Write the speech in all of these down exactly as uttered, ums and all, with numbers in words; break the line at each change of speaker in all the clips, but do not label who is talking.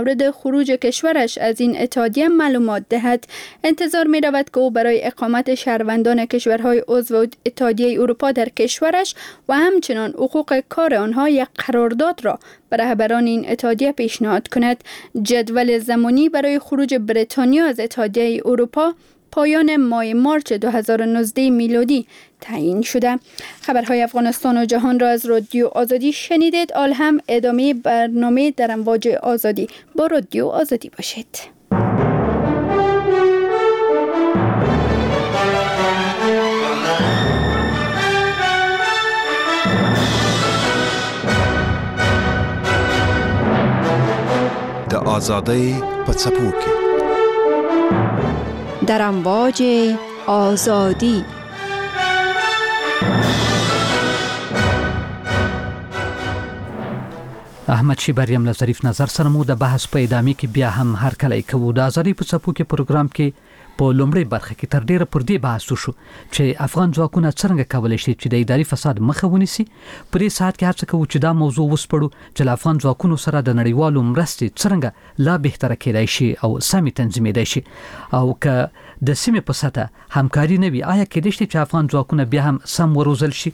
مورد خروج کشورش از این اتحادیه معلومات دهد. انتظار می رود که او برای اقامت شهروندان کشورهای عضو اتحادیه اروپا در کشورش و همچنان حقوق کار آنها یک قرارداد را به رهبران این اتحادیه پیشنهاد کند. جدول زمانی برای خروج بریتانیا از اتحادیه اروپا پایان ماه مارچ دو هزار و نوزده میلادی تعیین شده. خبرهای افغانستان و جهان را از رادیو آزادی شنیدید. آل هم ادامه برنامه در امواج آزادی با رادیو آزادی باشید.
د آزادی په څپو کې
در امواج آزادی.
احمد شیبریم له ظریف نظر سره مو د بحث په ادامه کې بیا هم هر کله کوو. د آزادی په څپو کې پروګرام کې په لومړی برخه کې تر ډیره پر دې بحث وشو چې افغان ځواکونه څنګه کولای شي چې د اداري فساد مخه ونیسي. په دې ساعت کې هڅه کوو چې دا موضوع وسپړو چې له افغان ځواکونو سره د نړیوالو مرستې څنګه لا بهتره کېدای شي او سمې تنظیمېدای شي، او که د سیمې په سطح همکاري نه وي آیا کېدای شي چې افغان ځواکونه بیا هم سم وروزل شي.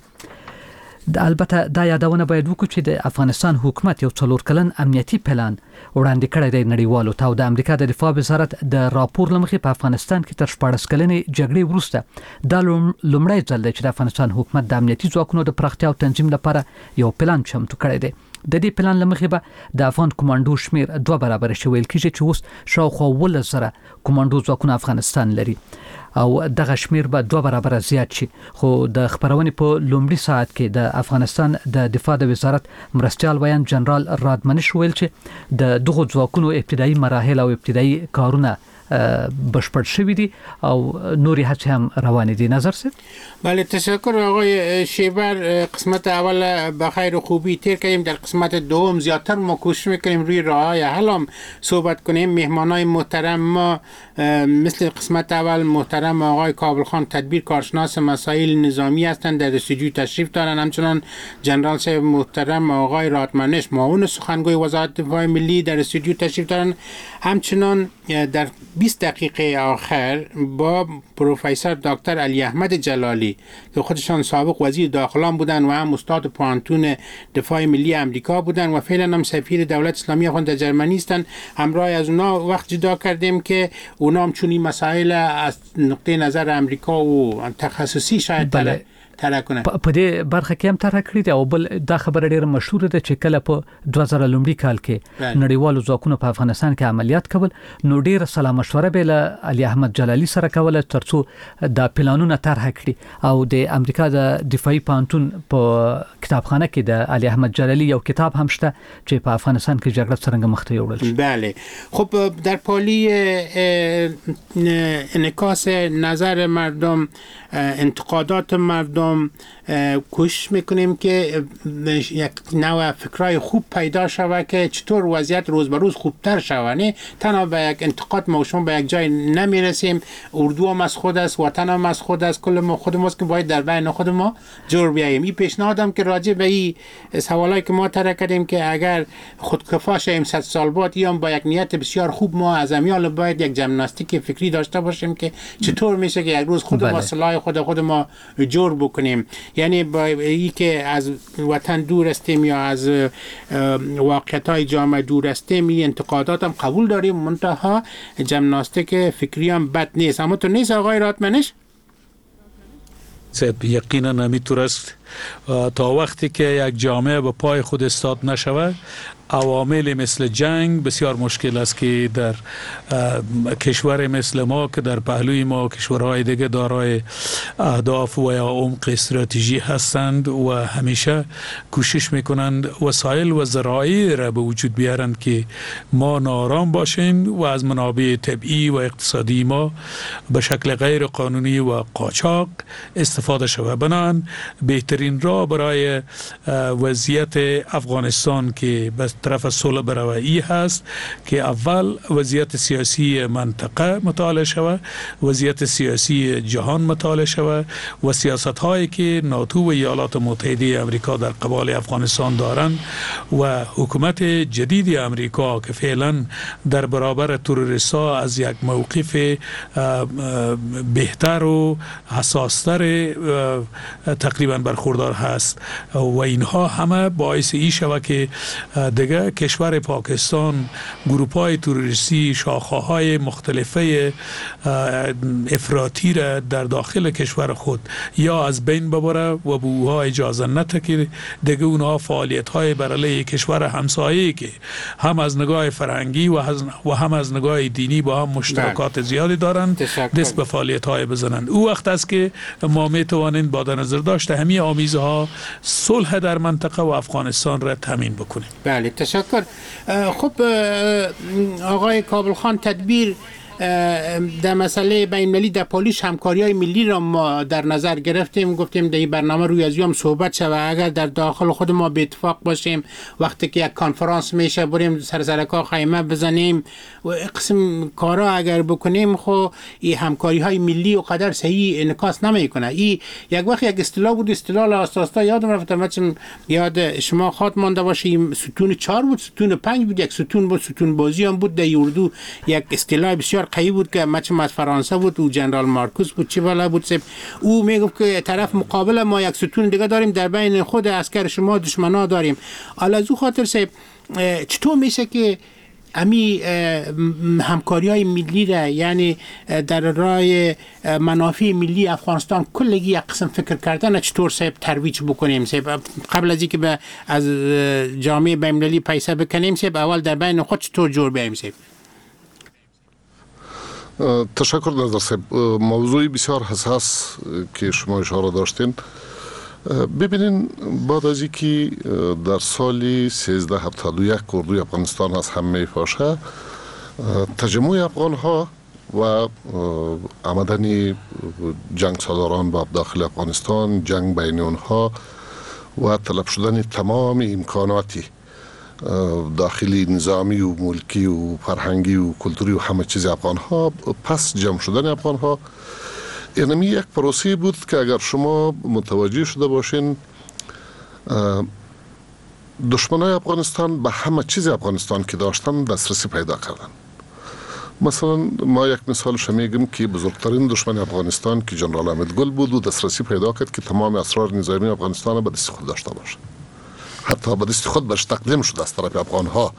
البته دا یادونه باید وکړو چې د افغانستان حکومت یو څلور کلن امنیتي پلان وړاندې کړی دی نړیوالو ته، او د امریکا د دفاع وزارت د راپور لمخې په افغانستان کې تر شپاړس کلنې جګړې وروسته دا لومړی ځل دی چې د افغانستان حکومت د امنیتي ځواکونو د پراختیا او تنظیم لپاره یو پلان چمتو کړی دی. د دې پلان لمخې به د افغان کمانډو شمیر دوه برابر شي، ویل کېږي چې اوس شاوخوا اوولس زره کمانډو ځواکونه افغانستان لري او دغه شمیر به دوه برابر زیات شي. خو د خبرونې په لومړي ساعت کې د افغانستان د دفاع د وزارت مرستیال ویان جنرال رادمنش ویل چې د دغو ځواکونو ابتدایي مراحل او ابتدایي کارونه بشپړ شوی دي او نوری هڅې هم روان دي. نظر سه؟
بله، تشکر آقای شیبر. قسمت اول به خیر و خوبی تیر کردیم. در قسمت دوم زیادتر ما کوشش میکنیم روی راههای حل هم صحبت کنیم. مهمانای محترم ما مثل قسمت اول محترم آقای کابل خان تدبیر کارشناس مسائل نظامی هستند، در استودیو تشریف دارند. همچنان جنرال صاحب محترم آقای رادمنش معاون سخنگوی وزارت دفاع ملی در استودیو تشریف دارند. همچنان در بیست دقیقه آخر با پروفسور دکتر علی احمد جلالی که خودشان سابق وزیر داخلان بودن و هم استاد پوانتون دفاع ملی امریکا بودن و فعلا هم سفیر دولت اسلامی افغان در جرمنی هستند، همراه از اونا وقت جدا کردیم که اونا هم چون این مسائل از نقطه نظر امریکا و تخصصی شاید
بله.
طرح کنه.
په دې برخه کې هم طرح کړی دی او بل دا خبره ډیره مشهوره ده چې کله په دوه زره لومړي کال کې نړیوالو ځواکونو په افغانستان کې عملیات کول نو ډیره سلا مشوره به له علي احمد جلالی سره کوله ترڅو دا پلانونه طرح کړي او د امریکا د دفاعي پانتون په کتابخانه کې د علي احمد جلالی یو کتاب هم شته چې په افغانستان کې جګړه څنګه مخ ته یوړل شي.
بله، خب در پالی انعکاس نظر مردم، انتقادات مردم کوشش میکنیم که یک نوع فکرای خوب پیدا شود که چطور وضعیت روز به روز خوبتر شود. نه تنها به یک انتقاد ما شما به یک جای نمیرسیم. اردو هم از خود است، وطن هم از خود است، کل ما خود ماست که باید در بین خود ما جور بیاییم. این پیشنهادم که راجع به این سوالایی که ما طرح کردیم که اگر خودکفا شیم صد سال بعد یا با یک نیت بسیار خوب ما از امیال باید یک ژیمناستیک فکری داشته باشیم که چطور میشه که یک روز خود ما اصلاح خود خود ما جور بکنیم. یعنی با ای که از وطن دور هستیم یا از واقعیت‌های جامعه دور هستیم، این انتقادات هم قبول داریم، منتها ژیمناستیک فکری هم بد نیست. اما تو نیست آقای رادمنش؟
یقینا همینطور است. تا وقتی که یک جامعه به پای خود استاد نشود، عوامل مثل جنگ بسیار مشکل است که در کشور مثل ما که در پهلوی ما کشورهای دیگه دارای اهداف و یا عمق استراتژی هستند و همیشه کوشش میکنند وسایل و ذرایع را به وجود بیارند که ما ناآرام باشیم و از منابع طبیعی و اقتصادی ما به شکل غیر قانونی و قاچاق استفاده شود. بنابراین بهترین بهترین راه برای وضعیت افغانستان که به طرف صلح بروی هست که اول وضعیت سیاسی منطقه مطالعه شود، وضعیت سیاسی جهان مطالعه شود و سیاست هایی که ناتو و ایالات متحده امریکا در قبال افغانستان دارند و حکومت جدید امریکا که فعلا در برابر تروریست‌ها از یک موقف بهتر و حساستر تقریبا برخوردار هست و اینها همه باعث ای شود که دیگه کشور پاکستان گروه‌های تروریستی شاخه‌های مختلفه افراطی را در داخل کشور خود یا از بین ببره و به اوها اجازه نده که دیگه اونها فعالیت‌های بر علیه کشور همسایه‌ای که هم از نگاه فرهنگی و هم از نگاه دینی با هم مشترکات زیادی دارند دست به فعالیت‌های بزنند. او وقت است که ما میتوانیم با در نظر داشته همه آمیزها صلح در منطقه و افغانستان را تامین بکنیم.
بله تشکر. خب آقای کابل خان، تدبیر در مسئله بین المللی در پالیش همکاری های ملی را ما در نظر گرفتیم، گفتیم در این برنامه روی از هم صحبت شود. اگر در داخل خود ما به اتفاق باشیم وقتی که یک کانفرانس میشه بریم سر سرکا خیمه بزنیم و قسم کارا اگر بکنیم خو این همکاری های ملی و قدر صحیح انعکاس نمیکنه. این یک وقت یک اصطلاح بود، اصطلاح اساسا یادم رفت، مثلا یاد شما خاط مانده باشه، ستون چهار بود، ستون پنج بود، یک ستون بود، ستون بازی هم بود. در اردو یک اصطلاح بسیار قوی بود که مچم از فرانسه بود و جنرال مارکوس بود چی بالا بود سب. او میگفت که طرف مقابل ما یک ستون دیگه داریم، در بین خود عسکر شما دشمنا داریم. حالا از او خاطر سب چطور میشه که امی همکاری های ملی را، یعنی در راه منافع ملی افغانستان کلگی یک قسم فکر کردن چطور سب ترویج بکنیم سب قبل از اینکه به از جامعه بین المللی پیسه بکنیم سب اول در بین خود چطور جور بیایم سب؟
تشکر نظر صاحب. موضوعی بسیار حساس که شما اشاره داشتین. ببینین بعد از اینکه در سال سیزده هفتاد و یک اردوی افغانستان از هم میپاشه، تجمع افغان ها و آمدن جنگ سالاران به داخل افغانستان، جنگ بین اونها و طلب شدن تمام امکاناتی داخلی نظامی و ملکی و فرهنگی و کلتوری و همه چیز افغان ها، پس جمع شدن افغان ها، اینمی یک پروسه بود که اگر شما متوجه شده باشین دشمنای افغانستان به همه چیز افغانستان که داشتن دسترسی پیدا کردن. مثلا ما یک مثالش میگم که بزرگترین دشمن افغانستان که جنرال احمد گل بود و دسترسی پیدا کرد که تمام اسرار نظامی افغانستان به دست خود داشته باشه، حتی به دست خود برش تقدیم شده از طرف افغان ها.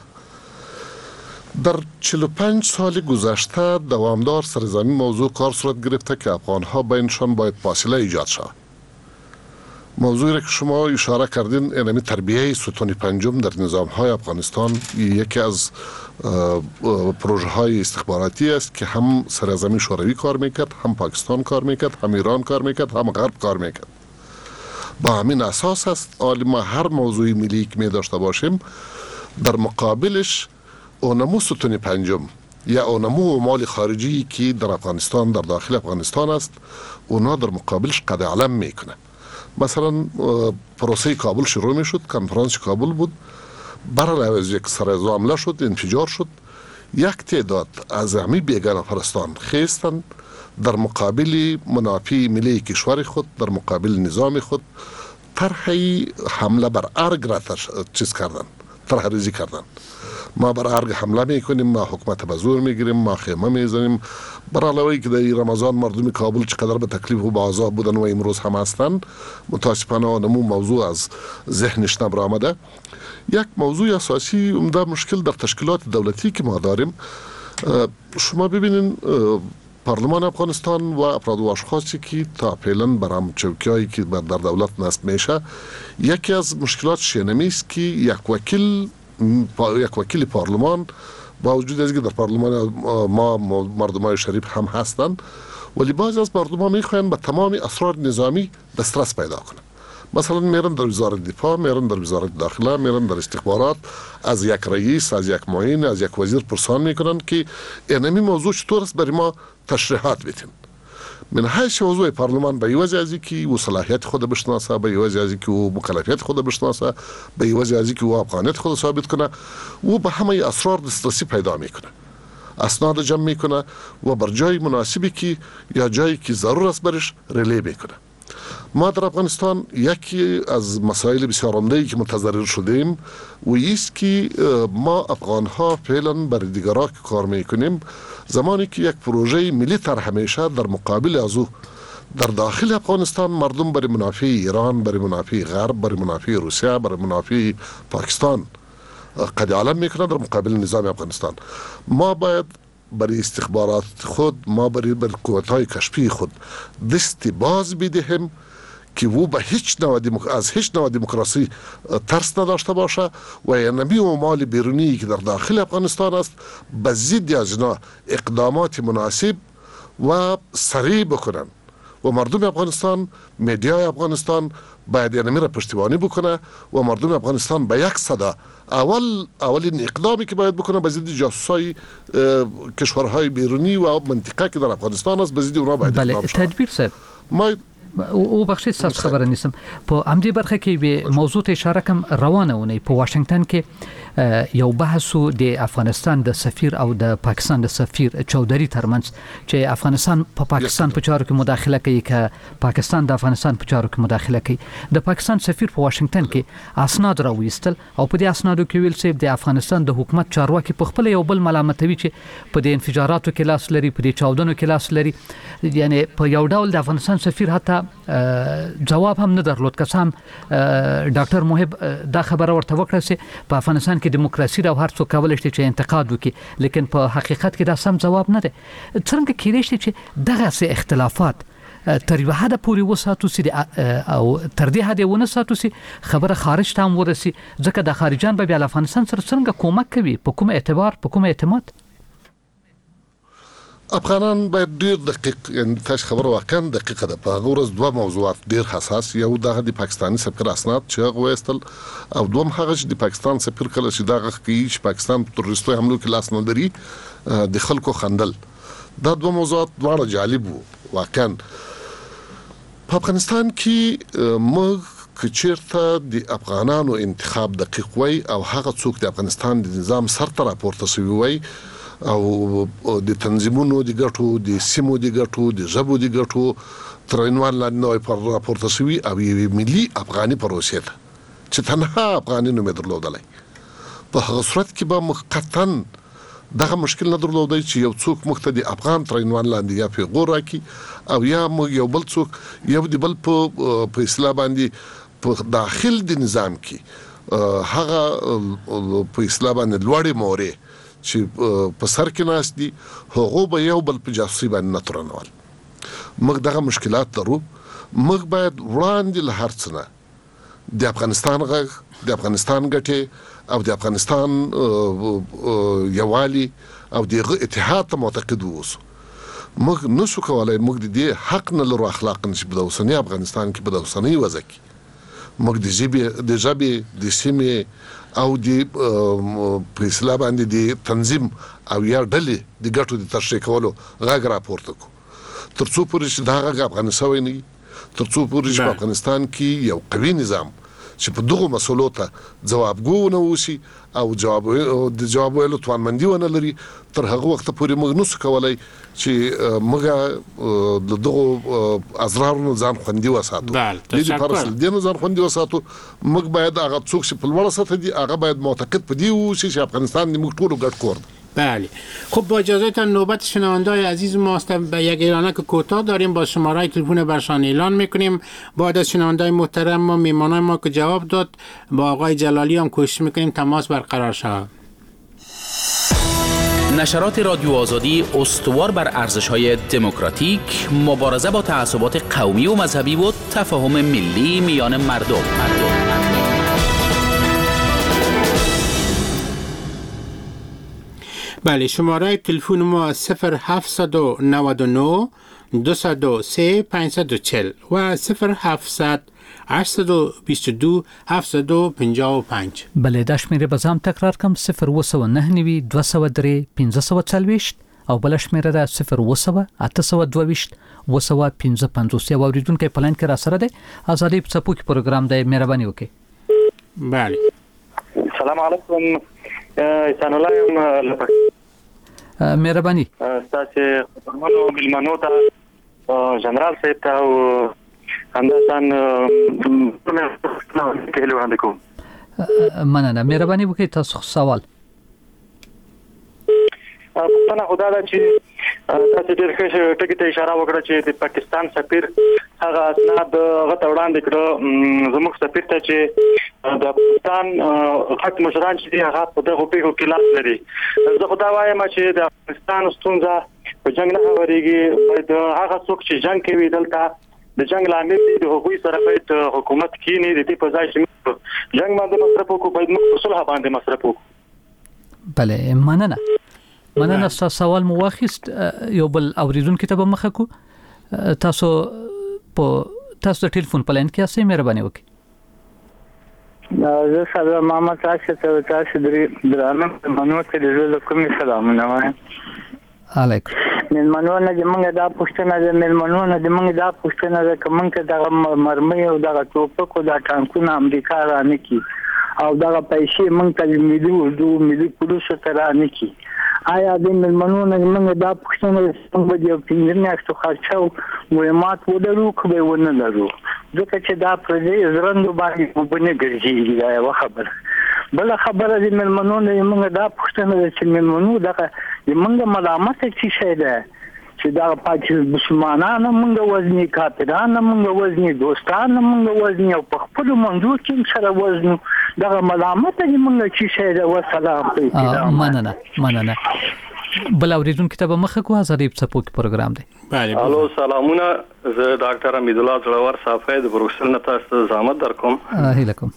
در چهل و پنج سال گذشته دوامدار سر زمین موضوع کار صورت گرفته که افغان ها بینشان باید فاصله ایجاد شود. موضوعی را که شما اشاره کردین، اینمی تربیه ستون پنجم در نظام های افغانستان یکی از پروژه های استخباراتی است که هم سر زمین شوروی کار میکرد، هم پاکستان کار میکرد، هم ایران کار میکرد، هم غرب کار میکرد. با همین اساس است آلی ما هر موضوعی ملی که می داشته باشیم در مقابلش اونمو ستون پنجم یا اونمو اموال خارجی که در افغانستان در داخل افغانستان است اونا در مقابلش قد علم میکنه. مثلا پروسه کابل شروع می شد، کنفرانس کابل بود، برای از یک سرازو حمله شد، انفجار شد، یک تعداد از همی بیگانه پرستان خیستن در مقابل منافع ملی کشور خود، در مقابل نظام خود طرحی حمله بر ارگ را چیز کردن، طرح ریزی کردن. ما بر ارگ حمله میکنیم، ما حکومت به زور میگیریم، ما خیمه میزنیم. بر علاوه که در رمضان مردم کابل چقدر به تکلیف و به عذاب بودن و امروز هم هستند، متاسفانه آنمون موضوع از ذهنش نبر آمده. یک موضوع اساسی عمده مشکل در تشکیلات دولتی که ما داریم، شما ببینین پارلمان افغانستان و افراد و اشخاصی که تا فعلا برام چوکیایی که در دولت نصب میشه، یکی از مشکلات شینمی است که یک وکیل یک وکیل پارلمان با وجود از که در پارلمان ما مردمای شریف هم هستند، ولی بعضی از مردم میخواین به تمام اسرار نظامی دسترس پیدا کنند. مثلا میرن در وزارت دفاع، میرن در وزارت داخله، میرن در استخبارات، از یک رئیس، از یک معین، از یک وزیر پرسان میکنن که اینمی موضوع چطور است برای ما تشریحات بیتین. من حیث عضو پارلمان به یوازې ازی کی و صلاحیت خود بشناسه، به یوازې ازی کی و مکلفیت خود بشناسه، به یوازې ازی کی و افغانیت خود ثابت کنه و به همه اسرار دسترسی پیدا میکنه، اسناد جمع میکنه و بر جای مناسبی که یا جایی که ضرور است برش ریلی میکنه. ما در افغانستان یکی از مسائل بسیار عمده‌ای که متضرر شدیم و ایست که ما افغان ها فعلا برای دیگرها که کار میکنیم زمانی که یک پروژه ملی طرح میشه در مقابل از او در داخل افغانستان مردم برای منافع ایران، برای منافع غرب، برای منافع روسیه، برای منافع پاکستان قد علم میکنه در مقابل نظام افغانستان. ما باید برای استخبارات خود، ما برای بر قوت‌های کشفی خود دست باز بدهیم که او به هیچ نوع از هیچ نوع دموکراسی ترس نداشته باشه و اینمی و مال بیرونی که در داخل افغانستان است به ضد از اینا اقدامات مناسب و سریع بکنن و مردم افغانستان، میدیای افغانستان باید اینمی را پشتیبانی بکنه و مردم افغانستان به یک صدا اول اولین اقدامی که باید بکنه به ضد جاسوسای کشورهای بیرونی و منطقه که در افغانستان است به ضد اونها باید اقدام شود.
تدبیر صاحب
ما
او بخشید تاسو خبره نیستم په همدې برخه کې به موضوع ته اشاره کوم. روانه ونی په واشنگټن کې یو بحث د افغانستان د سفیر او د پاکستان د سفیر چودري ترمنځ چې افغانستان په پا پاکستان په چارو کې مداخله کوي که پاکستان د افغانستان په چارو کې مداخله کوي. د پاکستان سفیر په واشنگټن کې اسناد راوېستل او په دې اسنادو کې ویل چې د افغانستان د حکومت چارواکي په خپل یو بل ملامتوي چې په دې انفجاراتو کې لاس لري، په دې چاودنو کې لاس لري. یعنی په یو ډول د افغانستان سفیر حتی جواب هم نه درلود که سم ډاکټر محب دا خبره ورته وکړه چې په افغانستان کې دیموکراسي او هر څوک کولای شي چې انتقاد وکړي، لیکن په حقیقت کې دا سم جواب نه دی. څنګه کېدای شي چې دغه سه اختلافات تر یو حد پورې وساتو سي او تر دې حد ونه ساتو سي خبره خارج ته هم ورسي، ځکه د خارجان به بیا افغانستان سره څنګه کومک کوي، په کوم اعتبار، په کوم اعتماد؟
افغانان باید ډیر دقیق، یعنی تاسو خبره واقعا دقیقه ده. په هغه ورځ دوه موضوعات ډیر حساس، یو دغه د پاکستاني سفیر اسناد چې هغه وایستل او دوم هغه چې د پاکستان سفیر کله چې دغه کوي چې پاکستان په تروریستي حملو کې لاس نه لري د خلکو خندل. دا دوه موضوعات دواړه جالب وو واقعا. په افغانستان کې موږ که چیرته د افغانانو انتخاب دقیق وای او هغه څوک د افغانستان د نظام سر ته راپورته شوی وای او د تنظیمونو د ګټو، د سیمو د ګټو، د ژبو د ګټو تر عنوان لاندې نوې پر راپورته شوی او یو ملي افغاني پروسه ده چې تنها افغاني نوم درلودلای. په هغه صورت کې به مقطعاً دغه مشکل نه درلودای چې یو څوک موږ ته د افغان تر عنوان لاندې یا پیغور راکړي او یا موږ یو بل څوک یو د بل په په اصطلاح باندې په داخل د نظام کې هغه په اصطلاح باندې لوړې مورې چې په سر کې ناست دي هغه به یو بل په جاسوسي باندې نه تورنول. موږ دغه مشکلات لرو. موږ باید وړاندې له هر څه نه د افغانستان غږ، د افغانستان ګټې او د افغانستان یووالي او دغه اتحاد ته معتقد اوسو. موږ نشو کولای، موږ د دې حق نه لرو اخلاقاً چې په اوسنی افغانستان کې په اوسنی وضع کې موږ د ژبې د ژبې د سیمې او د په اصطلاح باندې د تنظیم او یا ډلې د ګټو د تشریح کولو غږ راپورته کو. تر څو پورې چې دا غږ افغانستان نه وي، تر څو پورې چې په افغانستان کې یو قوي نظام چې په دغه مسولو ته ځوابګو نه وشي او جواب د جواب ویلو توانمندي ونه لري، تر هغه وخت پورې موږ نشو کولای چې موږ د دغه ازرارونو ځان خوندي وساتو. د دې لپاره چې د ځان خوندي وساتو موږ باید هغه څوک چې په لوړه سطح دي هغه باید معتقد په دې وشي چې افغانستان د موږ ټولو ګډ کور دی.
بله. خب با اجازهتان نوبت شنونده‌های عزیز ماست. به یک اعلانک کوتاه داریم، با شماره تلفن برشان اعلان میکنیم. بعد از شنونده‌های محترم ما میمانای ما که جواب داد با آقای جلالی هم کوشش میکنیم تماس برقرار شود.
نشرات رادیو آزادی استوار بر ارزش‌های دموکراتیک، مبارزه با تعصبات قومی و مذهبی و تفاهم ملی میان مردم. مردم.
بله، شماره تلفن ما صفر هفتصد و نود و نه دویست و سه پانصد و چهل و صفر هفتصد هشتصد و بیست و دو هفتصد و پنجاه و پنج.
بله، دا شمیره بازم تکرار کم صفر و سه و نه نوی دویست و سه پنځه سوه څلوېښت او بل شمیره ده صفر وسوه اته سوه دوه ویشت وسوه پنځه پنځوس. یو اوریدونکو په لاین کې را سره دی. ازادي په څپو کې پروګرام دی، مهرباني وکړئ.
بله.
سلام علیکم. انسان الله یم لپاره.
مهرباني.
تاسو خبرمنو ملمنو ته جنرال صاحب ته او همداسان کېلو وړاندې کوم.
مننه. مهرباني وکړئ تاسو سوال.
پښتنه خدا دا چې تاسو ډېر ښه ټکی ته اشاره وکړه چې د پاکستان سفیر هغه اسناد غته وړاندې کړو زموږ سفیر ته چې د پاکستان حق مشران چې هغه په دغه پیښو کې لاس لري. زه خدا وایم چې د افغانستان ستونزه په جنگ نه وريږي، د هغه څوک چې جنگ کوي دلته د جنگ لامل دي، د حقوقي سره باید حکومت کینی د دې په ځای چې جنگ باندې مصرف وکړو باید موږ صلح باندې مصرف وکړو.
بله مننه. مننه. تاسو سوال مو واخیست. یو بل اوریدونکو ته به مخه کو. تاسو په تاسو د ټلیفون په لاین کې اسې مهرباني وکړئ.
زه سلام محمد تاسو ته تاسو درې درانه منو ته د زړه کومې سلامونه وایم.
علیکم.
من منو نه د موږ د پښتنه د من منو نه د موږ د پښتنه د کوم کې د مرمۍ او د ټوپکو د ټانکونو امریکا را نه کی او د پیسې موږ ته ملي اردو ملي پولیس ته را نه کی. آیا د ملمنو نه موږ دا پښتنه څنګه د انټرنیټ خرچو مهمات ودرو کوي ونه لرو ځکه چې دا پرځې زرندو باندې وبنه ګرځي دا یو خبره. بل خبره د ملمنو نه موږ دا پښتنه چې ملمنو دغه موږ ملامت چې شه ده چې دا پاکستان مسلمانانو موږ وزني کافرانو موږ وزني دوستانو موږ وزني او په خپل منځو کې سره وزنو دغه ملامت چې موږ چې شه ده. والسلام علیکم.
مننه. مننه. بل اوریدونکو ته به مخه کو. ازادي په څپو کې پروګرام دی.
بله. الو سلامونه. زه ډاکټر امید الله زړور صافی د بروکسل نه تاسو زحمت درکوم.
هیله کوم.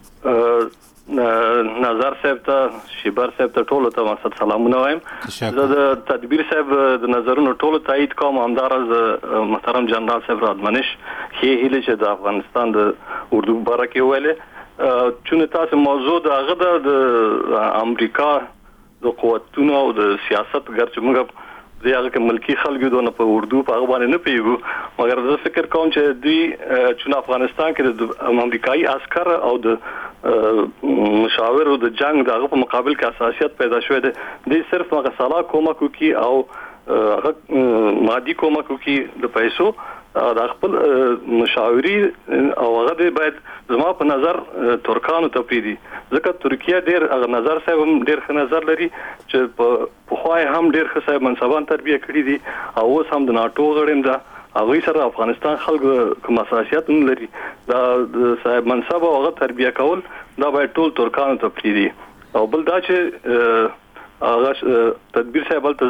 نظر صاحب ته شیبر صاحب ته ټولو ته مقصد سلامونه وایم. زه د تدبیر صاحب د نظرونو ټولو تایید کوم. همدارز محترم جنرال صاحب رادمنش هي هله چې د افغانستان د اردو بارکه ویله چون تاسو موضوع د هغه د امریکا د قوتونو او د سیاست ګر چې موږ دغه کې ملکی خلکو دونه په اردو په هغه باندې نه پیګو، مګر زه فکر کوم چې دوی چې افغانستان کې د امریکایي عسكر او د مشاور او د جنگ دغه په مقابل کې اساسیت پیدا شوې ده. دوی صرف هغه سلا کومک کوي او هغه مادي کومک کوي د پیسو د خپل مشاوري او هغه باید زما په نظر ترکانو ته پیدي ځکه ترکیه ډیر هغه نظر صاحب هم ډیر ښه نظر لري چې په خوای هم ډیر ښه صاحب منصبان تربیه کړی دي او اوس هم د ناتو غړیم ده هغه سره افغانستان خلکو کوم اساسیت نه لري دا صاحب منصب او هغه تربیه کول دا باید ټول ترکانو ته پیدي. او بل دا چې هغه تدبیر صاحب ته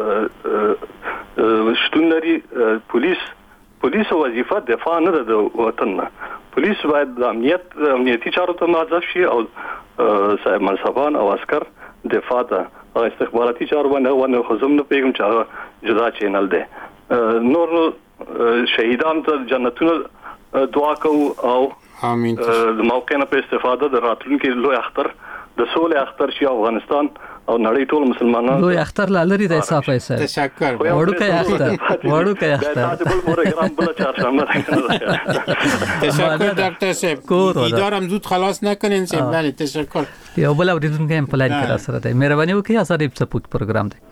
شتون لري پولیس پولیس وظیفه دفاع نه ده د وطن نه. پولیس باید د امنیت امنیتي چارو ته موظف شي او صاحب منصبان او عسكر دفاع ته او استخباراتي چارو باندې ونه خصم نه پیګم چې جدا چینل ده. نور شهیدان ته جنتونه دعا کوو او
امين.
د موقع نه په استفاده د راتلونکي لوی اختر د سولې اختر شي افغانستان او نړۍ ټول مسلمانان
لوی اختر لري د صاحب ایسه.
تشکر.
وړو کې اختر وړو کې اختر
تاسو بل پروګرام بل چهارشنبه.
تشکر دکتر صاحب. ادارم زود خلاص نکنین صاحب. بله تشکر.
یو بل اوریدونکو هم په لاین کې را سره دی. مهرباني وکړئ. ازادي په څپو کې پروګرام دی.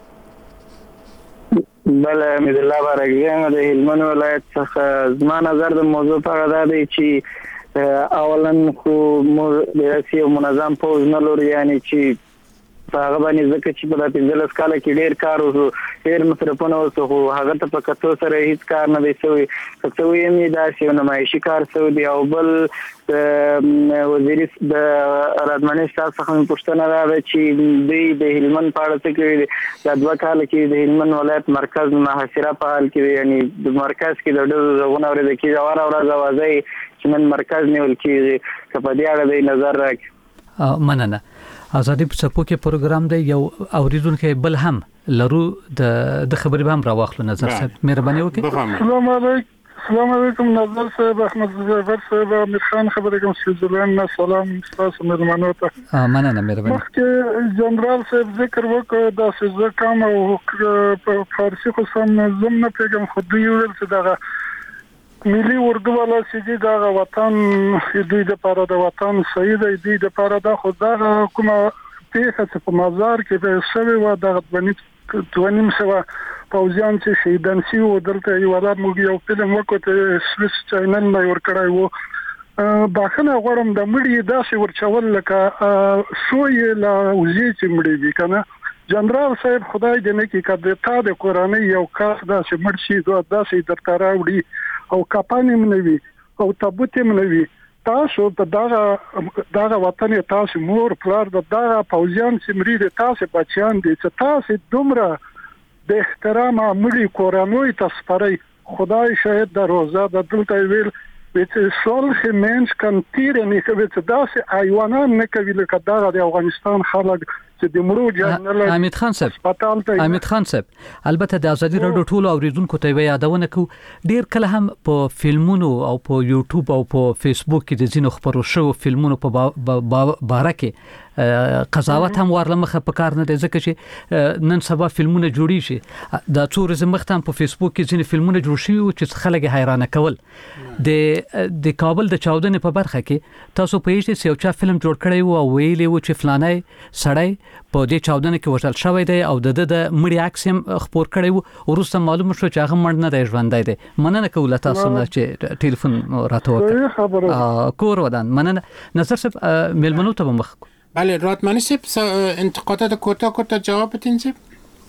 بله امید الله بارګیم د هلمند ولایت څخه زما نظر د موضوع په اړه دی چې اولا خو د سیاسي منظم پوز نه لري یعنی چې هغه باندې ځکه چې په پنځلس کال کې ډېر کار وکړو ډېر مصرفونه وکړو هغه ته په کتو سره هیڅ کار نه دی شوی څه ویم دا چې نمایشي کار شوی دی. او بل وزیر د رادمنې څخه پوښتنه راغله چې دوی د هلمند په اړه څه کوي. د دوه کال کې د هلمند ولایت مرکز محاصره په حال کې یعنی د مرکز کې د ډېرو ځایونو اورېدل کېږي اور اور اوازې چې من مرکز نیول کېږي که په دې اړه د نظر راکړي.
مننه. ازادي په څپو کې پروګرام دی. یو اوریدونکو بل هم لرو د د خبرې به هم راوخلو نظر صاحب مهرباني وکړئ.
السلام علیکم. السلام علیکم نظر صاحب، احمد زفر صاحب، امیر خان خبرې کوم سویزرلند نه. سلام تاسو مېلمنو ته.
مننه مهرباني.
مخکې جنرال صاحب ذکر وکړ دا څه کم او په فارسی خو سم زم نه پیګم، خو دوی ویل چې دا ملي اردو والا چې دا وطن دوی د پاره د وطن صحیح دی، دوی د پاره دا خو دا کومه پیښه چې په مزار کې به شوی و د غونی دوانیم سوا پوزیان چې شهیدان شي او دلته یو ولا موږ یو فلم وکړ ته سویس چینل نه ور کړای وو. باخنه غوړم د مړی داسې ورچول لکه سوی لا وزي چې مړی وی کنه. جنرال صاحب خدای دې نه کې کده تا د قرآنی یو کاس داسې مرشي دوه داسې درته راوړي او کپانې منوي او تابوت منوي. تاسو په دغه دغه وطن تاسو مور پلار د دغه پوزیان چې مړي تاسو بچیان دي چې تاسو دومره د احترام عملی کورانوی تسپری. خدای شاید در روزه د دلته ویل چې solche mens kan tiere nie gewet داسې حیوانان نه کوي لکه دغه د افغانستان خلک چې د مړو جنرال
حمید خان صاحب حمید خان صاحب البته د ازادي راډیو ټول اوریدونکو ته یادونه کو ډیر کله هم په فلمونو او په یوټیوب او په فیسبوک کې د زینو خبرو شو فلمونو په باره کې قضاوت هم ورلمخه په کار نه دی ځکه چې نن سبا فلمونه جوړی شي د تورزم مختم په فیسبوک کې ځینې فلمونه جوړ شي چې خلک حیرانه کول. د د کابل د چاودنې په برخه کې تاسو په هیڅ یو چا فلم جوړ کړی وو او ویلي وو چې فلانه سړی په دې چاودنه کې وژل شوی دی او د د مړی عکس هم خبر کړی وو ورسته معلومه شو چې هغه مړ نه دی ژوندی دی. مننه کوله تاسو نه چې ټلیفون راته وکړ کور ودان. مننه نظر صاحب ملمنو ته مخ.
بله رادمانی صاحب انتقادات کوتاه کوتاه جواب بدین صاحب.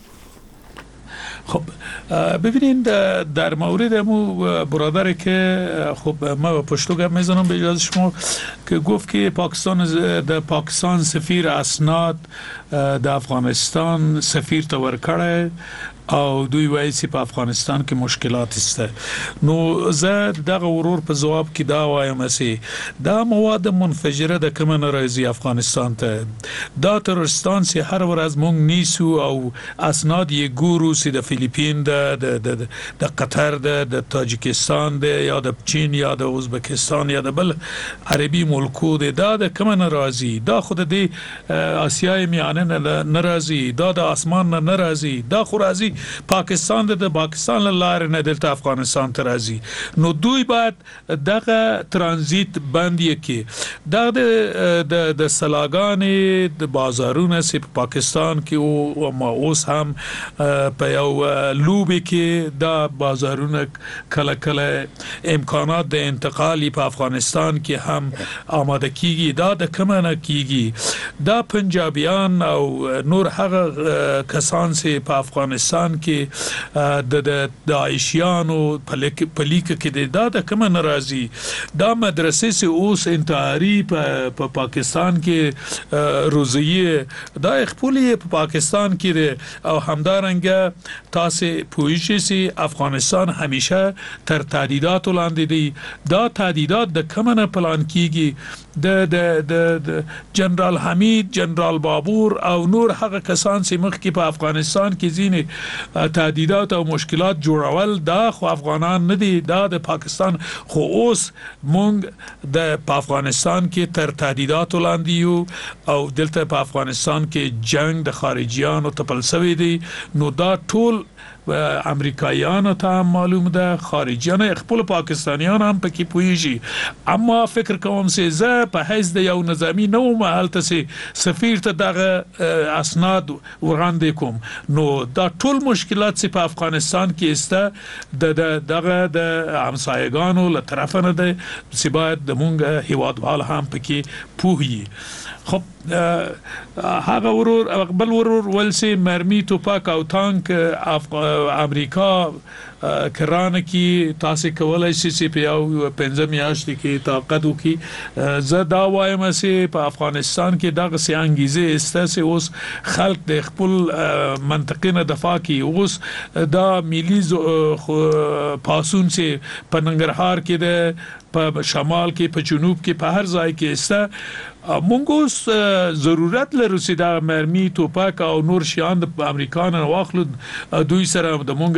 خب ببینید در مورد مو برادری که خب ما پشتو گپ میزنم به اجازه شما که گفت که پاکستان در پاکستان سفیر اسناد در افغانستان سفیر تور کرده او دوی وایي چې په افغانستان کې مشکلات است. نو زه دغه ورور په جواب کې دا وایم چې دا مواد منفجره د کوم نه راځي افغانستان ته. دا ترورستان چې هر ورځ مونږ نیسو او اسناد یې ګورو چې د فلیپین د د د قطر د تاجیکستان د یا د چین یا د ازبکستان یا د بل عربي ملکو د دا د کوم نه راځي. دا خود د آسیای میانه نه ناراضي، دا د اسمان نه ناراضي، دا خو راځي پاکستان د پاکستان لاره نه دلته افغانستان ته راځي. نو دوی باید دغه ترانزیت بند کړي. دا د د سلاګانې د بازارونو چې په پاکستان کې او ما اوس هم په یو لوبي کې دا بازارونه کله کله امکانات د انتقالی په افغانستان کې هم آماده کیږي. دا د کومه نه کیږي. دا پنجابیان او نور هغه کسان چې په افغانستان کې د د داعشیانو په لیک کې دا د کوم ناراضي. دا مدرسې سه اوس انتحاري په پاکستان کې روزیه دا خپلې په پاکستان کې او همدارنګه تاسو پوهیږئ چې افغانستان همیشه تر تهدیدات لاندې دی. دا تهدیدات د کوم نه پلان کیږي؟ د د د جنرال حمید، جنرال بابور او نور هغه کسان چې مخکې په افغانستان کې ځینې تهدیدات او مشکلات جوړول دا خو افغانان نه دي، دا د پاکستان. خو اوس مونږ د په افغانستان کې تر تهدیدات لاندې یو او دلته په افغانستان کې جنگ د خارجيانو تپل شوی دی. نو دا ټول امریکایانو ته معلوم ده، خارجيان خپل پاکستانیان هم پکې پوهیږي. اما فکر کوم چې زه په حیث د یو نظامی نو محل ته سفیر ته دغه اسناد وړاندې کوم. نو دا ټول مشکلات چې په افغانستان کې است د دغه د همسایگانو له طرف نه ده چې باید د مونږ هیوادوال هم پکې پوهی. خب هغه ورور بل ورور ولسي مرمي توپک او تانک امریکا کرانه کې تاسو کولای شئ چې په یو پنځه میاشتې کې طاقت وکړي. زه دا وایم چې په افغانستان کې دغه سي انګیزه استاسه اوس خلک د خپل منطقې نه دفاع کوي. اوس دا ملي پاسون چې په ننګرهار کې ده، په شمال کې، په جنوب کې، په هر ځای کې است مونږ اوس ضرورت لرو چې دا مرمي توپک او نور شیان د امریکا نه واخلو دوی سره د مونږ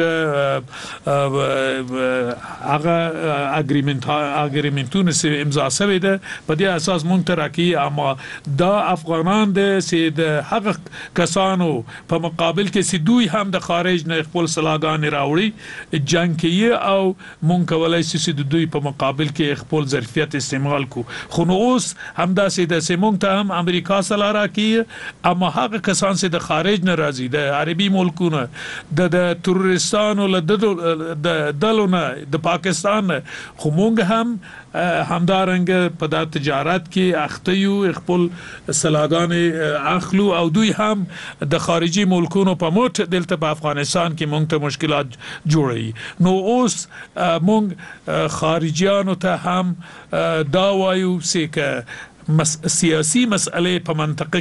هغه اګریمنت اګریمنتونه چې امضا شوی ده په دې اساس مونږ ترکی اما دا افغانان د چې د هغه کسانو په مقابل کې چې دوی هم د خارج نه خپل سلاګان راوړي جنگ کوي او مونږ کولای شو چې د دوی په مقابل کې خپل ظرفیت استعمال کو خو نو اوس هم دا چې د سیمونږ ته هم امریکا سره راکې اما هغه کسان چې د خارج نه راځي د عربي ملکونو د د تروریستانو له د دلونه د پاکستان خو مونږ هم همدارنګ په د تجارت کې اخته یو خپل سلاګان اخلو او دوی هم د خارجي ملکونو په موټ دلته په افغانستان کې مونږ ته مشکلات جوړي نو اوس مونږ خارجيانو ته هم دا وایو چې مس سیاسي مسئله په منطقه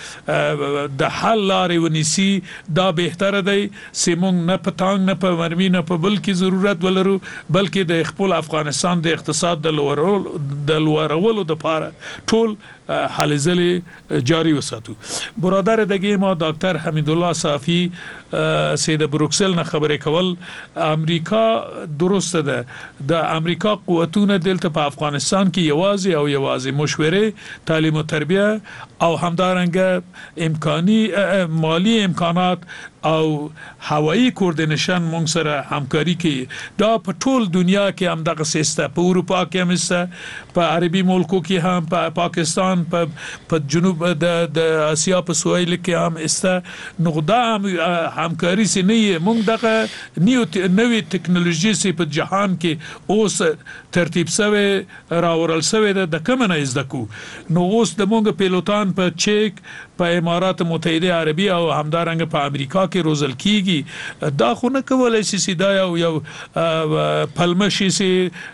کې د حل لارې ونیسي دا بهتره دی چې موږ نه پتانګ نه په مرمي نه په بل کې ضرورت ولرو بلکې د خپل افغانستان د اقتصاد د لوړولو د لوړولو لپاره ټول حل ځلې جاری وساتو برادر دغه ما ډاکټر حمید الله صافي سید بروکسل نه خبرې کول امریکا درسته ده د امریکا قوتونه دلته په افغانستان کې یوازې او یوازې مشوره تعلیم او تربیه او همدارنګه امکاني مالی امکانات او هوایی کوردینیشن مونږ سره همکاري کوي دا په ټول دنیا کې هم دغه سیسته په اروپا کې هم سته په عربي ملکو کې هم په پا پاکستان په پا جنوب د د اسیا په سویل کې هم سته نقدا هم همکاري سي نه مونږ دغه نیو نوې ټکنالوژي سي په جهان کې اوس ترتیب شوی راورل شوی د کوم نه زده کو نو اوس د مونږ پیلوټان په چیک په امارات متحده عربي او همدارنګ په امریکا کې روزل کیږي دا خو نه کولای شي سیدا یو یو پلمشي سي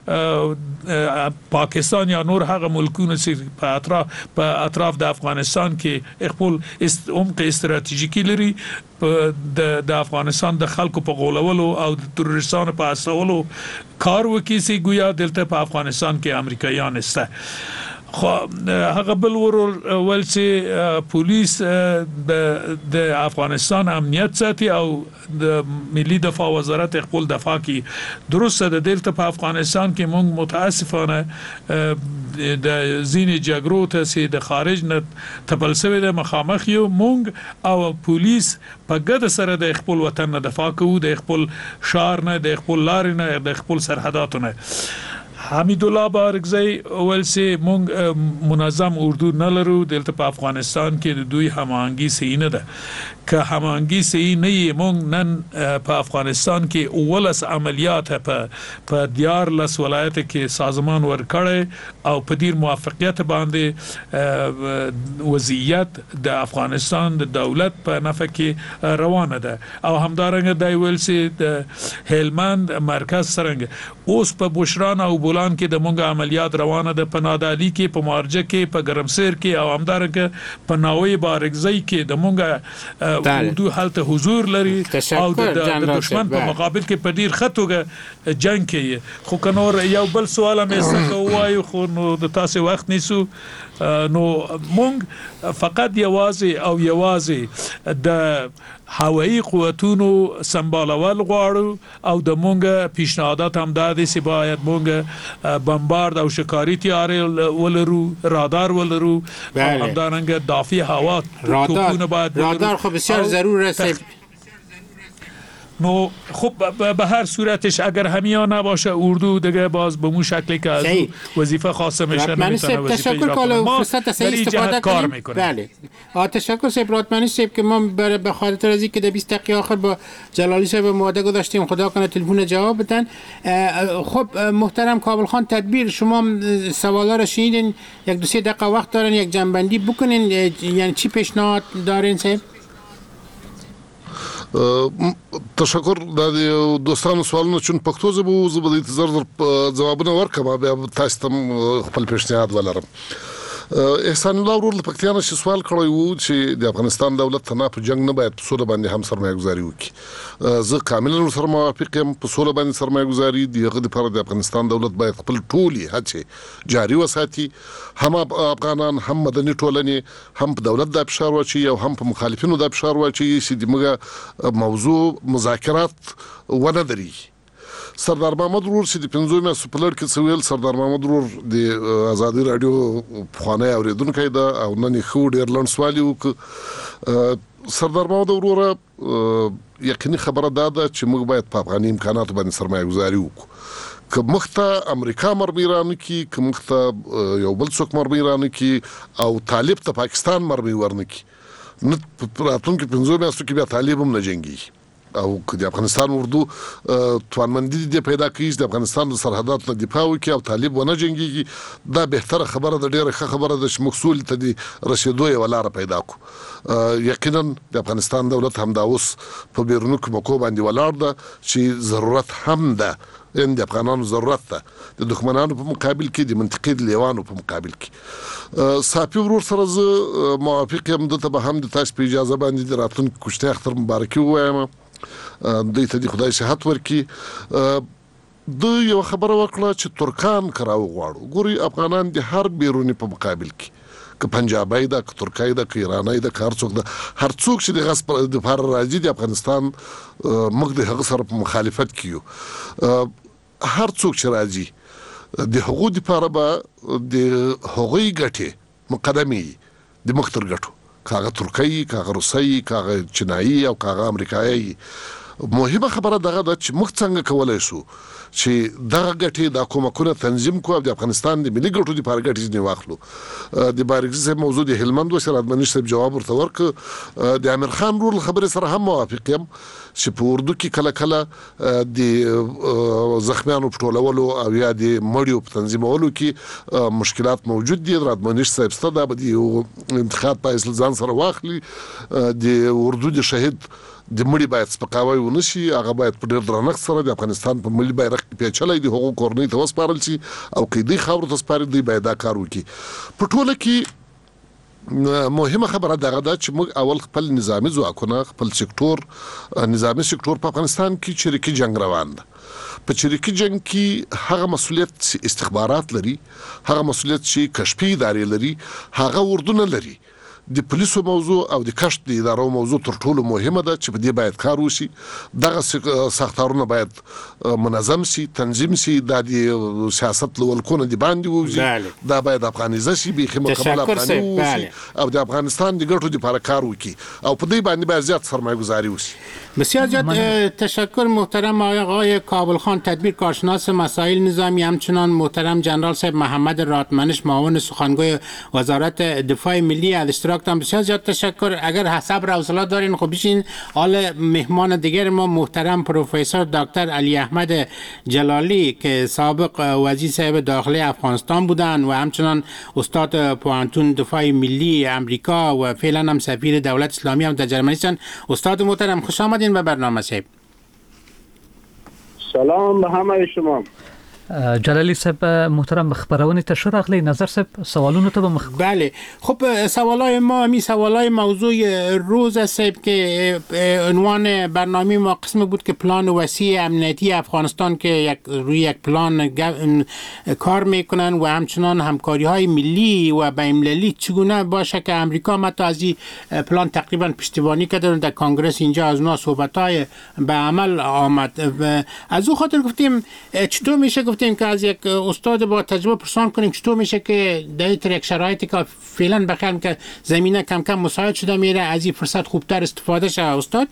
پاکستان یا نور هغه ملکونه سي په اطراف په اطراف د افغانستان کې خپل عمق استراتیژیکي لري د د افغانستان د خلکو په غولولو او د تروریستانو په اسولو کار وکړي سي ګویا دلته په افغانستان کې امریکایان استه خو هغه بل ول چې پولیس د د افغانستان امنیت ساتي او د ملي دفاع وزارت خپل دفاع کی درسته د دلته په افغانستان کې موږ متاسفانه د زینې جګړو ته چې د خارج نه تپلسوي د مخامخ یو موږ او پولیس په ګډه سره د خپل وطن نه دفاع کوو د خپل شهر نه د خپل لار نه د خپل سرحداتو نه حمید الله بارگزی اول سه مونږ منظم اردو نه لرو دلته په افغانستان کې د دوی هماهنګي صحیح نه ده که هماهنګي صحیح نه یې مونږ نن په افغانستان کې اولس عملیات په په دیار لس ولایت کې سازمان ورکړي او په ډیر موافقت باندې وضعیت د افغانستان د دولت په نفع کې روانه ده او همدارنګه د ویل سي د هلمند مرکز سرنګ اوس په بشران او بولان کې د مونږه عملیات روانه ده په نادالی کې په مارجه کې په ګرمسیر کې او همدارنګه په ناوی بارګزی کې د مونږه اردو حالت حضور لري او د دشمن په مقابل کې په ډیر خطوګه جنگ کوي خو کنور یو بل سوال مې څنګه وایو خو نو د تاسو وخت نیسو نو مونږ فقط یوازې او یوازې د هوایی قوتونو سمبالول غواړو او د مونږه پیشنهادات هم د دې سی باید مونږه بمبارد او شکاری تیارې ولرو رادار ولرو همدارنګه دافع هوا توپونه باید
رادار خو بسیار ضروره است
نو خب به هر صورتش اگر همیا نباشه اردو دیگه باز به مو شکلی که از وظیفه خاصه میشه نمیتونه وظیفه اجرا کنه ما در این جهت کار میکنه
بله تشکر سیب راتمنی سیب که ما به خاطر از اینکه در بیست دقیقه آخر با جلالی صاحب مواده گذاشتیم خدا کنه تلفن جواب بدن خب محترم کابل خان تدبیر شما سوالا رو شنیدین یک دو سه دقیقه وقت دارین یک جنبندی بکنین یعنی چی پیشنهاد دارین صاحب
تشکر د دوستانو سوالونو چون پښتو زبو زبر انتظار جوابونه ورکړم بیا تاسو ته خپل پیشنهاد ولرم احسان الله ورور پکتیا نه سوال کړی وو چې د افغانستان دولت تنه په جنگ نه باید په سوله باندې هم سرمایه گزاري وکړي. زه کاملا سره موافق یم په سوله باندې سرمایه گزاري دغه لپاره د افغانستان دولت باید خپل ټولي هڅې جاري وساتي، هم افغانان هم مدني ټولنې هم په دولت د فشار واچي او هم په مخالفینو د فشار واچي چې دغه موضوع مذاکرات ونه دري. سردار محمد ورور چې د پنځو میاشتو په لړ کې څه ویل، سردار محمد ورور د ازادي رادیو پخوانی اورېدونکی ده او نن یې ښه ډېر لنډ سوال یې وکړ. سردار محمد ورور یقیني خبره دا ده چې موږ باید په افغاني امکاناتو باندې سرمایه گزاري وکړو. که موږ ته امریکا مرمۍ رانکړي، که موږ ته یو بل څوک مرمۍ رانکړي او طالب ته پاکستان مرمۍ ورنکړي، نه په راتلونکو پنځو میاشتو کې بیا طالب هم نه جنګېږي او که د افغانستان اردو توانمندي دې پیدا کړي چې د افغانستان د سرحداتو نه دفاع وکړي او طالب ونه جنګېږي، دا بهتره خبره ده، ډېره ښه خبره ده چې موږ سولې ته د رسېدو یوه لاره پیدا کړو. یقینا د افغانستان دولت همدا اوس په بیروني موقعو باندې ولاړ ده چې ضرورت هم ده، ان د افغانانو ضرورت ده د دښمنانو په مقابل کې، د منطقي لیوانو په مقابل کې. صافي ورور سره زه موافق یم، دته به هم د تاسو په اجازه باندې د راتلونکي کوشتي اختر مبارکي ووایم، دوی ته د خدای صحت ورکړي. د یو خبره وکړه چې ترکان کرا وغواړو. ګوري افغانان د هر بیرونی په مقابل کې، که پنجابی ده، که ترکای ده، که ایرانی ده، که هر څوک ده، هر څوک چې د غصب د فار راځي د افغانستان موږ د هغه سره په مخالفت کې یو. هر څوک چې راځي د هغو دپاره به د هغوی ګټې مقدمې د مختر ګټو، کاغه ترکی، کاغه روسي، کاغه چینایي او کاغه امریکایي. مهمه خبره دغه ده چې موږ څنګه کولای شو چې دغه ګټې د کومکونه تنظیم کوو او د افغانستان د ملي ګټو لپاره ګټې ځنې واخلو. د بارګزي صاحب موضوع د هلمند و سره ادمنش صاحب جواب ورته ورکړ. د امیر خان رول خبرې سره هم موافق یم چې په اردو کې کله کله د زخمیانو په ټولولو او یا د مړیو په تنظیمولو کې مشکلات موجود دي. ادمنش صاحب ستاسو د بدی انتخاب په ځان سره واخلي. د اردو د شهید د مړي باید سپکاوی ونشي، هغه باید په ډېر درنښت سره د افغانستان په ملي بیرغ کې پیچلی د هغو کورنۍ ته وسپارل شي او که دوی خاورو ته سپاري دوی باید دا کار وکړي. په ټوله کې مهمه خبره دغه ده چې موږ اول خپل نظامي ځواکونه، خپل سکتور، نظامي سکتور په افغانستان کې چریکي جنگ روان ده. په چریکي جنگ کې هغه مسؤلیت استخبارات لري، هغه مسؤلیت چې کشفي ادارې لري، هغه اردو نه لري. د پولیسو موضوع او د کشف د ادارو موضوع تر ټولو مهمه ده چې په دې باید کار وشي. دغه ساختارونه باید منظم سي، تنظیم سي، د سیاست لولکونه د باندې ووځي، دا باید افغانیزه شي، بیخي مکمل افغاني وشي او د افغانستان د ګټو لپاره کار وکړي او په دې باندې باید زیات سرمایه گذاري وشي.
بسیار زیاد تشکر محترم آقای کابل خان، تدبیر کارشناس مسائل نظامی، همچنان محترم جنرال صاحب محمد راتمنش، معاون سخنگوی وزارت دفاع ملی، از اشتراکتان بسیار زیاد تشکر. اگر صبر و حوصله دارین خب بشین. حال مهمان دیگر ما محترم پروفسور دکتر علی احمد جلالی که سابق وزیر صاحب داخلی افغانستان بودن و همچنان استاد پوهنتون دفاع ملی امریکا و فعلا هم سفیر دولت اسلامی هم در جرمنی هستند. استاد محترم خوش آمدین به برنامه صاحب.
سلام به همه شما.
جلالی صاحب محترم، خبرونه ته شراغلی نظر صاحب سوالونه ته مخ...
بله خب سوالای ما می سوالای موضوع روز صاحب که عنوان برنامه ما قسم بود که پلان وسیع امنیتی افغانستان که یک روی یک پلان کار میکنن و همچنان همکاری های ملی و بین‌المللی چگونه باشه که امریکا مت از این پلان تقریبا پشتیبانی کرده در کنگرس اینجا از اونها صحبت های به عمل آمد. از اون خاطر گفتیم چطور میشه گفتیم که از یک استاد با تجربه پرسان کنیم چطور میشه که در یک شرایطی که فعلا بخیر که زمینه کم کم مساعد شده میره از این فرصت خوبتر استفاده شه. استاد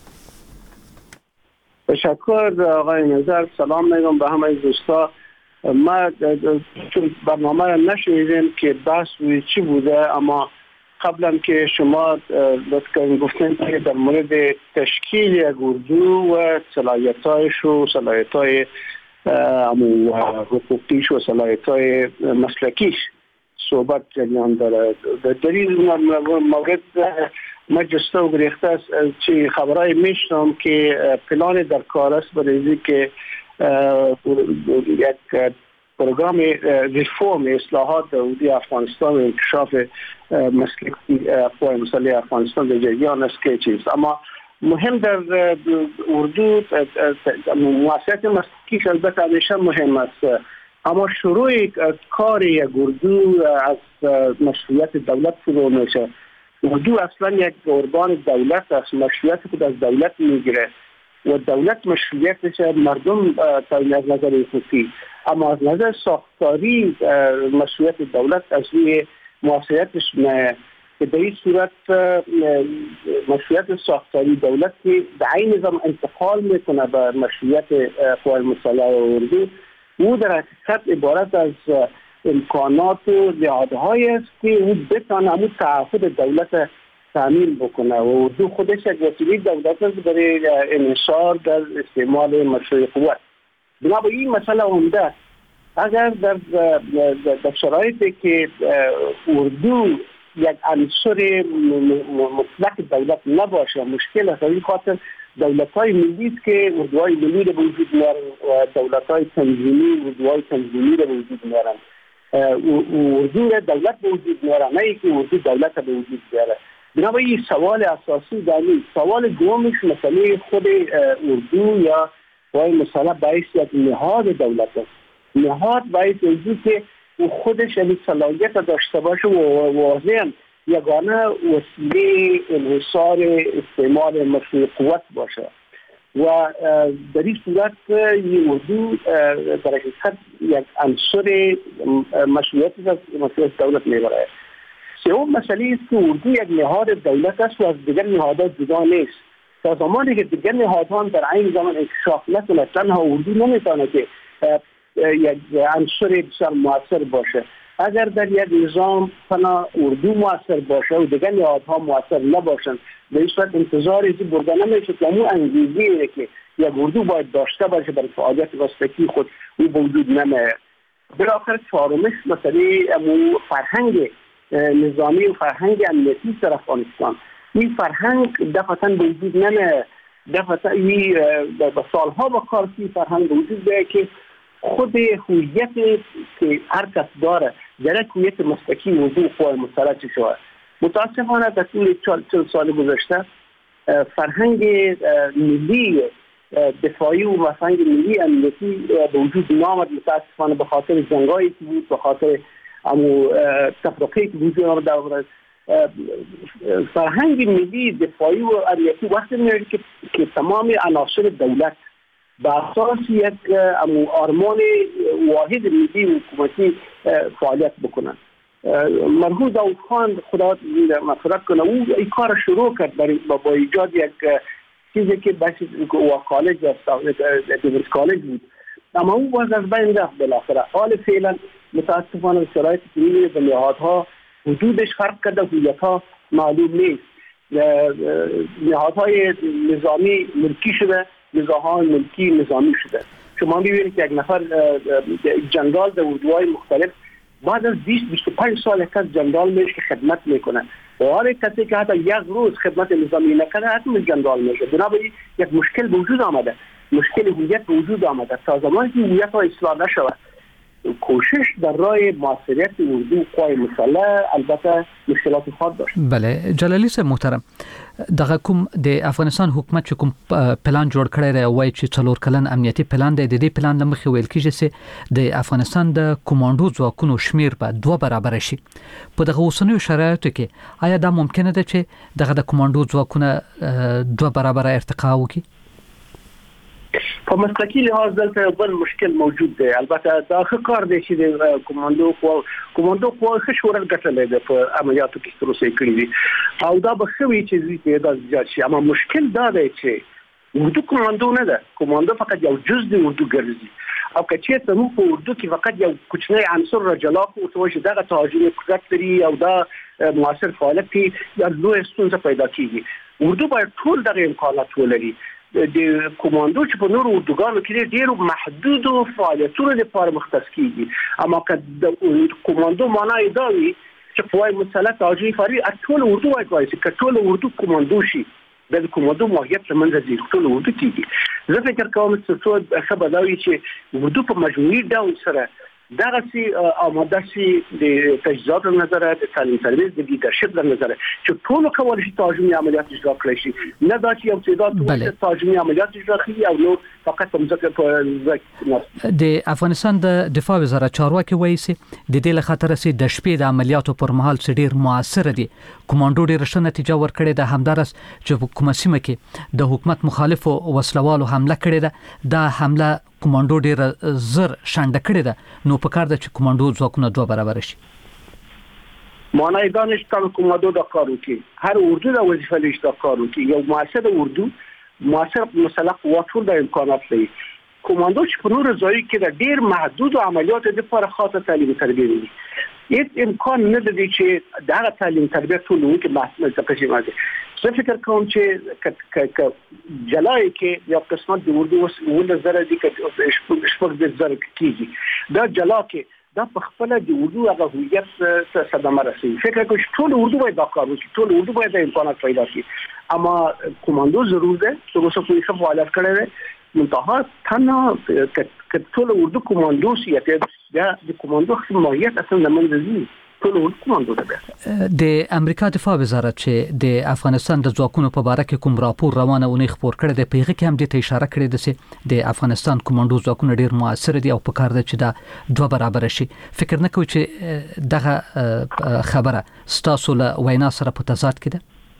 تشکر آقای نظر. سلام میگم به همه دوستا. ما چون برنامه را نشنیدیم که بحث روی چی بوده، اما قبلا که شما لطفاً گفتین که در مورد تشکیل یک اردو و صلاحیت‌هایش و صلاحیت‌های امو حقوقیش و صلاحیت‌های مسلکیش صحبت جریان داره. در این مورد ما جسته و گریخته است چی خبرهای میشنم که پلان در کار است برای که یک پروگرام ریفورم اصلاحات داودی افغانستان و انکشاف مسلکی قوای مسلح افغانستان در جریان است که چیز. اما مهم در اردو مؤسسات مسلکی البته همیشه مهم است، اما شروع کار یک اردو از مشروعیت دولت شروع میشه. اردو اصلا یک ارگان دولت است، مشروعیت خود از دولت میگیره و دولت مشروعیتش مردم تا از نظر حقوقی، اما از نظر ساختاری مشروعیت دولت از روی مؤسساتش نه. که در این صورت مشروعیت ساختاری دولت که در این نظام انتقال میکنه به مشروعیت قوای مسلح اردو، او در حقیقت عبارت از امکانات و نهادهایی است که او بتانه همون تعهد دولت تامین بکنه و اردو خودش یک وسیله دولت است برای انحصار در استعمال مشروع قوت. بنابراین این مسئله عمده اگر در در شرایطی که اردو یک عنصر مطلق دولت نباشه مشکل است. این خاطر دولت‌های ملی است که اردوهای ملی رو وجود میارن و دولت‌های تنظیمی اردوهای تنظیمی رو وجود میارن. اردو رو دولت به وجود میارن، نه اینکه اردو دولت به وجود بیاره. بنابراین سوال اساسی داریم. سوال دومش مسئله خود اردو یا قوای مسلح باعث یک نهاد دولت است. نهاد باعث اینه که او خودش این صلاحیت داشته باشه و واضحاً یگانه وسیله انحصار استعمال مشروع قوت باشه و در این صورت این اردو در حقیقت یک عنصر مشروعیت از مشروعیت دولت میبره. سوم مسئله است که اردو یک نهاد دولت است و از دیگر نهادات جدا نیست. تا زمانی که دیگر نهادها در این زمان انکشاف نکنه تنها اردو نمیتونه که یک عنصر بسیار مؤثر باشه. اگر در یک نظام تنها اردو مؤثر باشه و دیگر نهادها مؤثر نباشند، به این صورت انتظار ایزی برده نمیشه که همون انگیزی که یک اردو باید داشته باشه برای فعالیت مسلکی خود او به وجود نمیاد. بالاخره چهارمش مسئله امو فرهنگ نظامی و فرهنگ امنیتی در افغانستان. این فرهنگ دفعتاً به وجود نمیاد. دفعتاً این به سالها با کارتی فرهنگ به وجود بیاید که خود هویت که هر کس داره در یک هویت مسلکی موضوع قوای مسلح چه شود. متاسفانه در طول چل سال گذشته فرهنگ ملی دفاعی و فرهنگ ملی امنیتی به وجود نامد. متاسفانه به خاطر جنگایی که بود، به خاطر امو تفرقه‌ای که وجود آمد. فرهنگ ملی دفاعی و امنیتی وقتی میاد که که تمام عناصر دولت به اساس یک آرمان واحد ملی و حکومتی فعالیت بکنن. مرحوم داود خان خدا مغفرت کنه او این کار شروع کرد با, با ایجاد یک چیزی که بحث و کالج است، کالج بود، اما او باز از بین رفت بالاخره. حال فعلا متاسفانه شرایط که می‌بینید به نهادها حدودش فرق کرده، هویت‌ها معلوم نیست. نهادهای نظامی ملکی شده، نظام‌های ملکی نظامی شده. شما می‌بینید که یک نفر جنرال در اردوهای مختلف بعد از بیست بیست و پنج سال یک کس جنرال میشه که خدمت میکنه و هر کسی که حتی یک روز خدمت نظامی نکنه حتما جنرال میشه. بنابراین یک مشکل به وجود آمده، مشکل هویت به وجود آمده. تا زمانی که هویت ها اصلاح نشود کوشش در راه موثریت اردو قوای مسلح البته مشکلات خود داشت.
بله جلالی صاحب محترم، دغه کوم د افغانستان حکومت چې کوم پلان جوړ کړی دی وایي چې څلور کلن امنیتي پلان دی، د دې پلان د مخې ویل کېږي چې د افغانستان د کومانډو ځواکونو شمیر به دوه برابر شي. په دغه اوسنیو شرایطو کې آیا دا ممکنه ده چې دغه د کومانډو ځواکونه دوه برابر ارتقا وکړي؟
په مسلکی لحاظ دلته بل مشکل موجود دی. البته دا ښه کار دی چې د کومانډو قوا کومانډو قوا ښه شورل ګټلې ده په عملیاتو کې تروسه کړی دي او دا به ښه وي چې دې دا زیات شي. اما مشکل دا دی چې اردو کومانډو نه ده، کومانډو فقط یو جز دی اردو ګرځي او که چېرته موږ په اردو کې فقط یو کوچنی عنصر را جلا کړو څه چې دغه تهاجمي قدرت لري او دا موثر فعالیت کوي، یا لویه ستونزه پیدا کېږي. اردو باید ټول دغه امکانات ولري. د کومانډو چې په نورو اردوګانو کې ډېر محدود فعالیتونو لپاره مختص کیږي، اما که د کومانډو معنی دا وي چې قوای مسلح تهاجمي فعالي ټول اردو وایي وایي چې ټول اردو کومانډو شي د کومانډو ماهیت له منځه ځي، ټول اردو کیږي. زه فکر کوم چې څو خبرداري چې اردو په مجموعي ډول سره دغه سي آماده سي د تجهیزات نظر د تعلیم تربیت د لیدرشپ نظر چې ټول کول شي ترجمه عملیات اجرا کړی شي نه دا چې یو تعداد ټول ترجمه عملیات اجرا کوي او نو فقط په ځکه په
د افغانستان د دفاع وزارت چارواکي وایي چې د دې له خطر سي د شپې د عملیاتو پر مهال ډیر موثر دي کمانډو ډیر ښه نتیجه ورکړې ده همدارس چې په کومه سیمه کې د حکومت مخالفو وسلوالو حمله کړې ده دا حمله کمانډو ډیر زر شانډه کړې ده نو په کار ده چې کمانډو ځواکونه دوه برابر شي
معنی دانش کله کمانډو د کار وکي هر اردو د وظیفه لري د کار وکي یو موثر اردو موثر مسلح قوتول د امکانات لري کمانډو چې په نور ځای کې د ډیر محدود عملیات د لپاره خاصه تعلیم تربیه لري هیڅ امکان نه دی چې دا تعلیم تربیه ټول وکي محدود تقسیم دي زه فکر کوم چې ک جلای کې یو قسمت د اردو ول زره دي چې شپږ د زره کیږي دا جلا کې دا په خپل د اردو هغه هویت څخه صدمه رسي فکر کوم چې ټول اردو باید دا کار وکړي ټول اردو باید د امکانات پیدا کړي اما کمانډو ضرور ده چې اوسه په څه فعالیت کړي وي منتها تنه ک ټول اردو کمانډو سي یا د کمانډو خپل ماهیت اصلا نه منځي
د امریکا دفاع وزارت چې د افغانستان د ځواکونو په اړه کې کوم راپور روانه ونی خبر کړی دی په هغه کې هم د اشاره کړې ده چې د افغانستان کمانډو ځواکونه ډیر موثر دي او په کار ده چې دا دوه برابر شي فکر نه کوي چې دغه خبره ستاسو له وینا سره په تضاد کې ده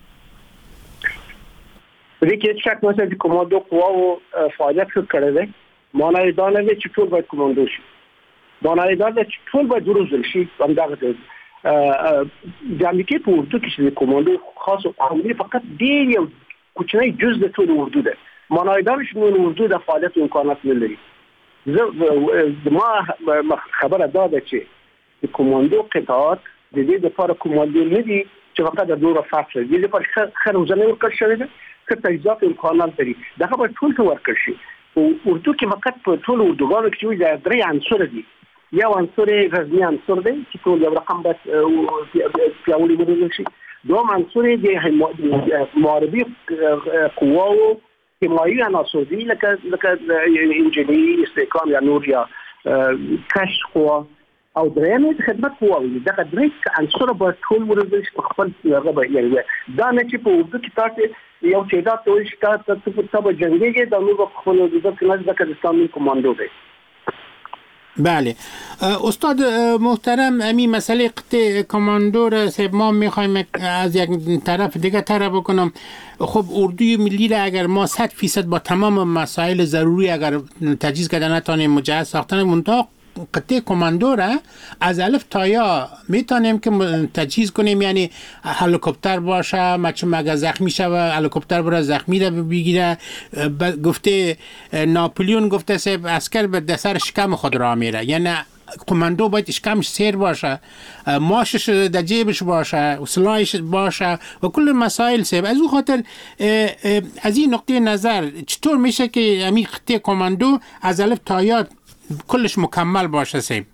دې کې چې څنګه چې کمانډو قواو فعالیت کړی دی معنی دا نه چې ټول باید کمانډو شي معنی دا چې ټول باید وروزل شي همدغه د امریکای په اردو کې چې کمانډو خاص او فقط ډیر یو کوچنی جز د ټول اردو ده معنی دا چې نو اردو د فعالیت امکانات نه لري زه ما خبره دا ده چې کمانډو قطعات د دې لپاره کمانډو نه دي چې فقط د دوه فاصله دي لپاره خروزنه ورکړل شوی ده چې تجهیزات امکانات لري دا خبره ټول ته ورکړل شي او اردو کې فقط په ټول اردوګانو کې د درې عنصر دي یو عنصر غزنی عنصر دی چې ټول یو رقم بس پیاوړي مدل شي دوم عنصر دی معربي قواو حمایي عناصر دي لکه لکه انجینری استحکام یا نور یا کشف قوا او درېیم د خدمت قوا وي دا درې عنصر به ټول ورزش په خپل هغه یعنی دا نه چې په اردو کې تاسو یو تعداد ته وایي چې تاسو په تابع جنگي د نور په خپل د ځکه د کردستان کمانډو دی
بله استاد محترم امی مسئله قطع کماندو را سب ما میخوایم از یک طرف دیگه طرف بکنم خب اردوی ملی را اگر ما صد فیصد با تمام مسائل ضروری اگر تجهیز کردن نتانیم مجهز ساختن منطقه قطع کماندو را از الف تا یا میتونیم که تجهیز کنیم یعنی هلیکوپتر باشه مچه مگه زخمی شوه هلیکوپتر برای زخمی را بگیره گفته ناپلیون گفته سه عسکر به دسر شکم خود را میره یعنی کماندو باید شکمش سیر باشه ماشش در جیبش باشه سلاحش باشه و کل مسائل سه از اون خاطر از این نقطه نظر چطور میشه که همین قطع کماندو از الف تا یا کلش مکمل باشه سیم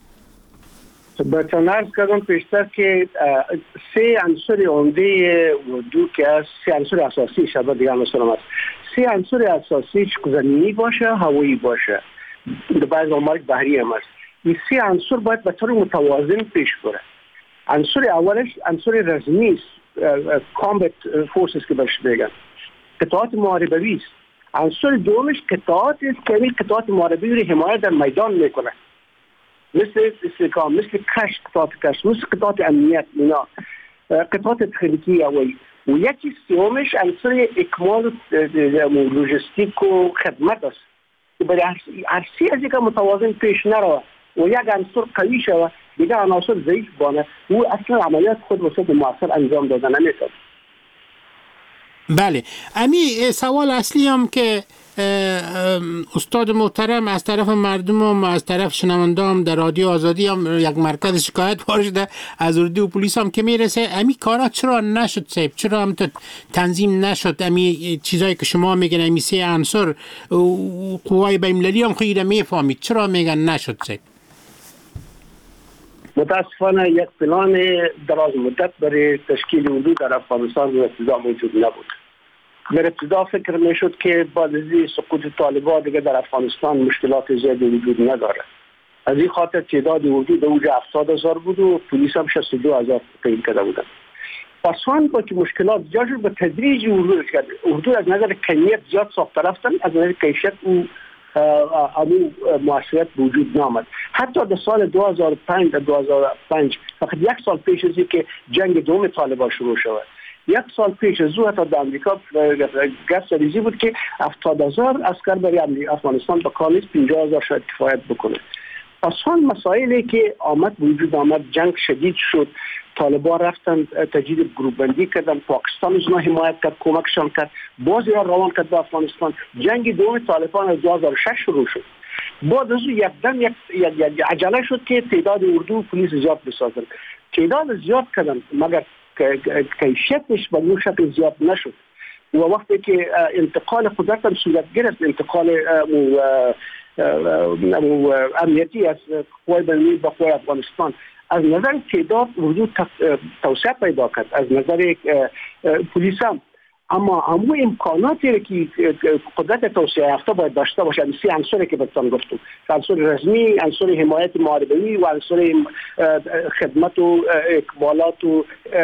برتن ارز کردم پیشتر که سه عنصر عمده اردو که از سه عنصر اساسی شبه دیگه عنصر هم هست سه عنصر اساسی زمینی باشه هوایی باشه در بعض آمارک بحری هم هست این سه عنصر باید به طور متوازن پیش بره عنصر اولش عنصر رزمی است کامبت فورسز که برش بگن قطعات محاربوی است عنصر دومش قطعات است که این قطعات محاربی رو حمایت در میدان میکنه مثل استحکام مثل کشف قطعات کشف مثل قطعات امنیت اینا قطعات تکنیکی هوایی و یکی سومش عنصر اکمال لوجستیک و خدمت است که برای هر سی از یک متوازن پیش نروه و یک عنصر قوی شوه دیگه عناصر ضعیف بانه و اصلا عملیات خود وسط موثر انجام دادن نمیتونه.
بله امی سوال اصلی هم که استاد محترم از طرف مردم هم از طرف شنونده هم در رادیو آزادی هم یک مرکز شکایت باشده از اردو و پلیس هم که میرسه امی کارا چرا نشد سیب چرا هم تنظیم نشد امی چیزایی که شما میگن امی سه عنصر قوای بین‌المللی هم خیلی میفهمید چرا میگن نشد سیب
متاسفانه یک پلان دراز مدت برای تشکیل اردو در افغانستان و ابتدا موجود نبود. در ابتدا فکر میشد که بعد از سقوط طالبان دیگه در افغانستان مشکلات زیادی وجود نداره. از این خاطر تعداد اردو در اونجا هفتاد هزار بود و پلیس هم شصت و دو هزار تعیین کرده بودن. پسان با که مشکلات زیاد شد به تدریج اردو کرد. اردو از نظر کمیت زیاد ساخته رفتن، از نظر کیفیت او امو موثریت وجود نامد. حتی در سال دو هزار و پنج دو هزار و پنج فقط یک سال پیش از که جنگ دوم طالبان شروع شد، یک سال پیش از او حتی در امریکا گفت ریزی بود که هفتاد هزار عسکر برای افغانستان به کار نیست، پنجاه هزار شاید کفایت بکنه. پس آن مسائلی که آمد وجود آمد، جنگ شدید شد، طالبان رفتن تجدید گروه بندی کردن، پاکستان از اونها حمایت کرد، کمکشان کرد، باز یا روان کرد به افغانستان. جنگ دوم طالبان از دو هزار و شش شروع شد. بعد از یک دم یک یک عجله شد که تعداد اردو و پلیس زیاد بسازن. تعداد زیاد کردن مگر کیفیتش به اون شکل زیاد نشد. و وقتی که انتقال قدرت هم صورت گرفت، انتقال امنیتی از قوای بین‌المللی به قوای افغانستان، از نظر تعداد اردو توسعه پیدا کرد، از نظر پلیس هم. اما همو امکاناتی که قدرت توسعه یافته باید داشته باشه، این سه عنصری که بهتون گفتم، عنصر رسمی، عنصر حمایت معارضی و عنصر خدمت و اقبالات و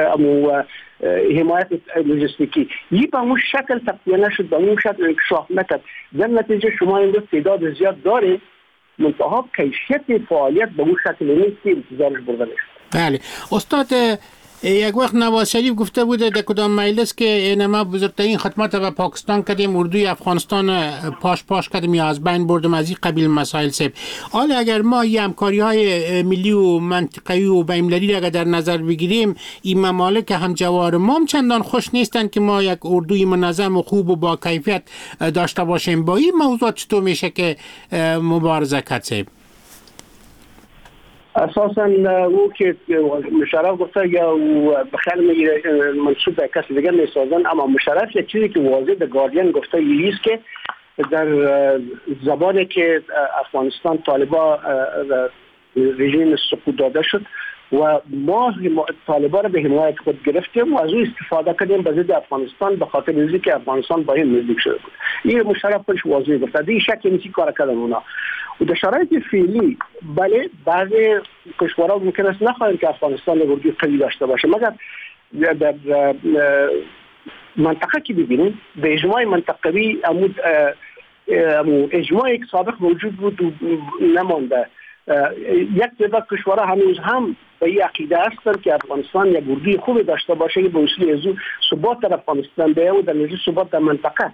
حمایت لوجستیکی، این به اون شکل تقویه نشد، به اون شکل انکشاف نکرد. در نتیجه شما این تعداد زیاد داره، منتها کیفیت فعالیت به اون شکل نیست که انتظارش برده نشد.
بله استاد، یک وقت نواز شریف گفته بوده در کدام مجلس که این ما بزرگترین خدمات به پاکستان کردیم، اردوی افغانستان پاش پاش کردیم یا از بین بردم، از این قبیل مسائل سب. حالا اگر ما این همکاری های ملی و منطقه‌ای و بین‌المللی را در نظر بگیریم، این ممالک هم جوار ما هم چندان خوش نیستن که ما یک اردوی منظم و خوب و با کیفیت داشته باشیم. با این موضوع چطور میشه که مبارزه کرد سب؟
اساسا او که مشرف گفته یا بخیر میگیره منصوب به کسی دیگر میسازن، اما مشرف یک چیزی که واضح در گاردین گفته ایست که در زبانی که افغانستان طالبان رژیم سقوط داده شد و ما طالبان را به حمایت خود گرفتیم و از او استفاده کردیم به ضد افغانستان، به خاطر اینکه که افغانستان با این نزدیک شده بود. این مشرف خودش واضح گفته، این شک نیست کار کردن اونا. و در شرایط فعلی بله بعضی کشورها ممکن است نخواهند که افغانستان اردوی قوی داشته باشه، مگر در منطقه که ببینیم به اجماع منطقوی عمود اجماعی که سابق موجود بود و نمانده، یک تعداد کشورها هنوز هم به این عقیده هستند که افغانستان یک اردوی خوبی داشته باشه که به وسیله از او ثبات در افغانستان بیاید و در نتیجه ثبات در منطقه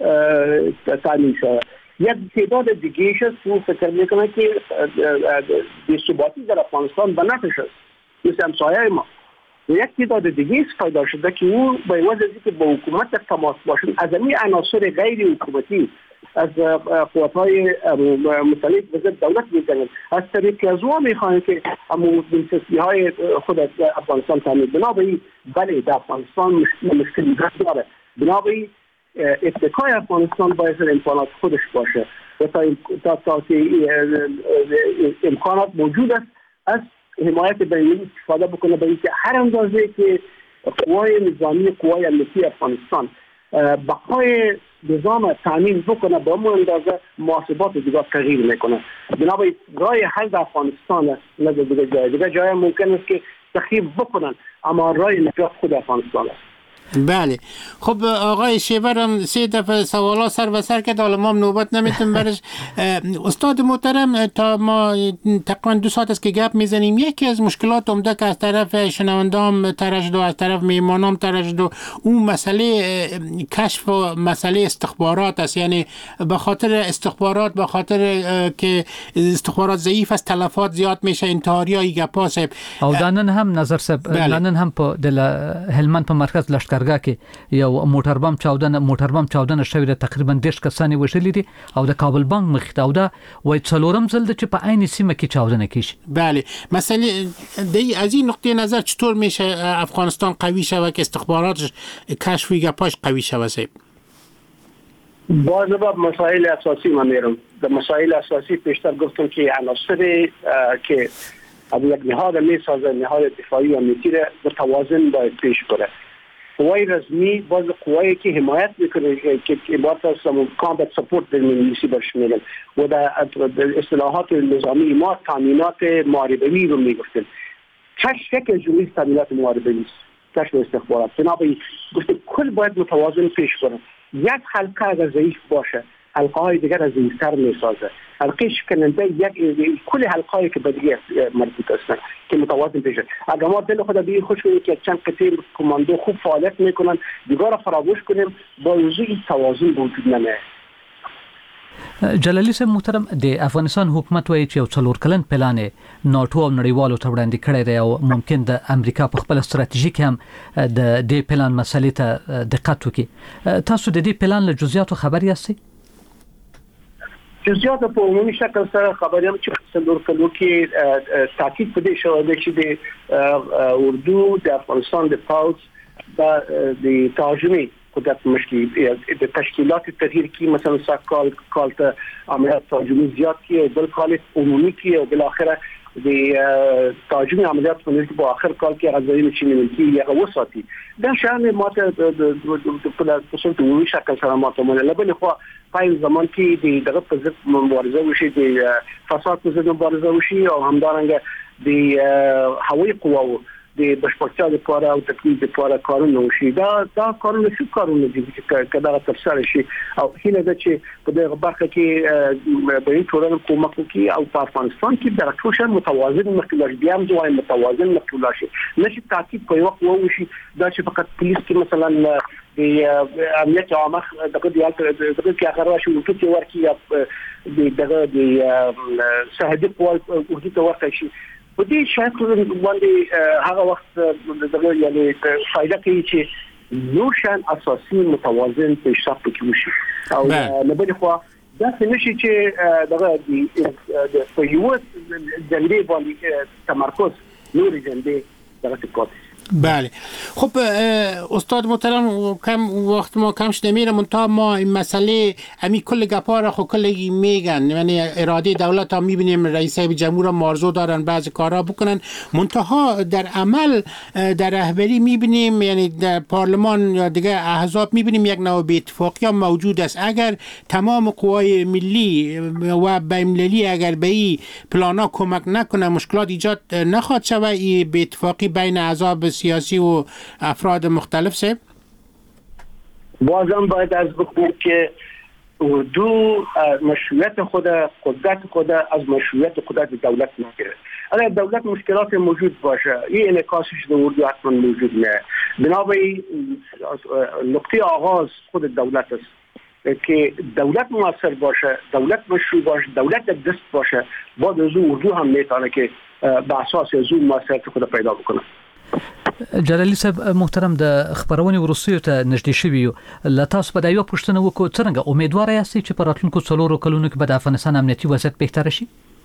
تامین شود. یک تعداد دیگه هست که فکر میکنه که بی‌ثباتی در افغانستان به نفعش است، مثل همسایه ما. یک تعداد دیگه پیدا شده که او به عوض از اینکه با حکومت در تماس باشن، از این عناصر غیر حکومتی، از قوت‌های مختلف به ضد دولت می‌کنند، از طریق از او می‌خواهند که همون دلچسپی‌های خود از افغانستان تامین. بنابراین بله در افغانستان مشکلی داره، بنابراین اتکای افغانستان باید امکانات خودش باشه و تا تا تا امکانات موجود است از حمایت بین‌المللی استفاده بکنه، برای اینکه هر اندازه که قوای نظامی قوای امنیتی افغانستان بقای نظام تامین بکنه، به اون اندازه محاسبات دیگر تغییر میکنه. بنابراین رای حل در افغانستان است، نه در دیگر جای دیگر جای ممکن است که تخریب بکنن، اما رای نجات خود افغانستان است.
بله خب آقای شیورم سه دفعه سوالا سر و سر کرد، حالا ما نوبت نمیتونیم برش. استاد محترم، تا ما تقریبا دو ساعت است که گپ میزنیم، یکی از مشکلات عمده که از طرف شنوندام ترجد و از طرف میمانام ترجد و اون مسئله کشف و مسئله استخبارات است. یعنی به خاطر استخبارات، به خاطر که استخبارات ضعیف است، تلفات زیاد میشه، انتحاری های گپا سب
او دانن هم نظر سب دانن هم په دل هلمند په مرکز لشکر کې یو موټر بم چاودنه موټر بم چاودنه شوې ده، تقریبا دیش کسانی وشلې دي او د کابل بانک مخ ته او دا وای څلورم ځل د چې په عین سیمه کې چاودنه کیږي.
بله مسئله دی از این نقطه نظر چطور میشه افغانستان قوی شود که استخباراتش کشف و گپاش قوی شود؟ سیب
باز به مسائل اساسی من میرم. در مسائل اساسی پیشتر گفتم که عناصری که از یک نهاد میسازه، نهاد دفاعی و امنیتی را به توازن باید پیش بره قوای رسمی باز قوایی که حمایت میکنه که عبارت از کامبت سپورت در انگلیسی برش میگن و در اصطلاحات نظامی ما تامینات محاربه‌ای رو میگفتن. کشف یک جمهوری تامینات محاربه‌ای است، کشف استخبارات. بنابراین گفته کل باید متوازن پیش کنه. یک حلقه اگر ضعیف باشه حلقه های دیگر از ضعیفتر میسازه. حلقه شکننده یک کل حلقه هایی که به دیگه مربوط هستند که متوازن بشه. اگر ما دل خود به خوش کنیم که چند قطعه کماندو خوب فعالیت میکنن دیگر را فراموش کنیم با وجود توازن وجود نمیاد.
جلالی صاحب محترم د افغانستان حکومت وایي چې یو څلور کلن پلان ناتو او نړیوالو ته وړاندې کړی دی او ممکن د امریکا په خپل ستراتیژي کې هم د دې پلان مسلې ته دقت وکړي. تاسو د دې پلان له جزئیاتو خبر یاستئ؟
جزئیات په عمومي شکل سره خبر یم چې څلور کلو کې تاکید پدې شوی دی چې د اردو د افغانستان د پاوز د ترجمه قدرت مشکل د تشکیلات تغییر کی مثلا ساکال کالت عملیات ترجمه زیاد کی و بل کال عمومی کی و بالاخره د ترجمه عملیات په نړۍ په اخر کال کې غزوی نشي ملکی یا وساتي دا شان ماته د په تاسو ته وی شکل سره ماته مونږ لبل خو پای زمان کې د دغه په ضد مبارزه وشي د فساد په ضد مبارزه وشي او همدارنګه د هوایي قواو د بشپړتیا لپاره او تکمیل لپاره کارونه وشي. دا دا کارونه څه کارونه دي چې کله تر سره شي او هیله ده چې په دغه برخه کې به ټولنه کومک وکړي او په افغانستان کې د راټوشن متوازن مخکې بیا هم ځوای متوازن مخکې شي. نشي تاکید په وخت وشي دا چې فقط پولیس کې مثلا د امنیت عامه دغه د دغه کې هغه راشي او ټول ورکی د دغه د سهدي قوال او د ورته شي په دې شکل باندې هغه وخت دغه یعنی فائدہ کوي چې نور شان اساسي متوازن پیشرفت وکړي او نه بل خو دا نشي چې دغه د په یو ځندې باندې تمرکز نور ځندې دغه څه
بله. خب استاد محترم کم وقت ما کم شده میره منتها ما این مسئله امی کل گپا را خب کلی میگن یعنی اراده دولت ها میبینیم رئیس جمهور هم آرزو دارن بعض کارها بکنن منتها در عمل در رهبری میبینیم یعنی در پارلمان یا دیگه احزاب میبینیم یک نوع بی‌اتفاقی هم موجود است. اگر تمام قوای ملی و بین‌المللی اگر به این پلانا کمک نکنه مشکلات ایجاد نخواهد شود این بی‌اتفاقی بین احزاب سیاسی و افراد مختلف سه؟
بازم باید از بخونیم که اردو مشروعیت خود قدرت خود از مشروعیت قدرت دولت میگیره. اگر دولت مشکلات موجود باشه این انعکاسش در اردو حتما موجود نه. بنابراین نقطه آغاز خود دولت است که دولت موثر باشه، دولت مشروع باشه، دولت دست باشه، بعد از اردو هم میتونه که به اساس از اون موثریت خود پیدا بکنه.
جلالی صاحب محترم د خبرونې وروستیو ته نږدې شوي یو له تاسو به دا یوه پوښتنه وکړو څرنګه امیدواره یاستئ چې په راتلونکو څلورو کلونو کې به د افغانستان امنیتي وضعیت بهتره شي؟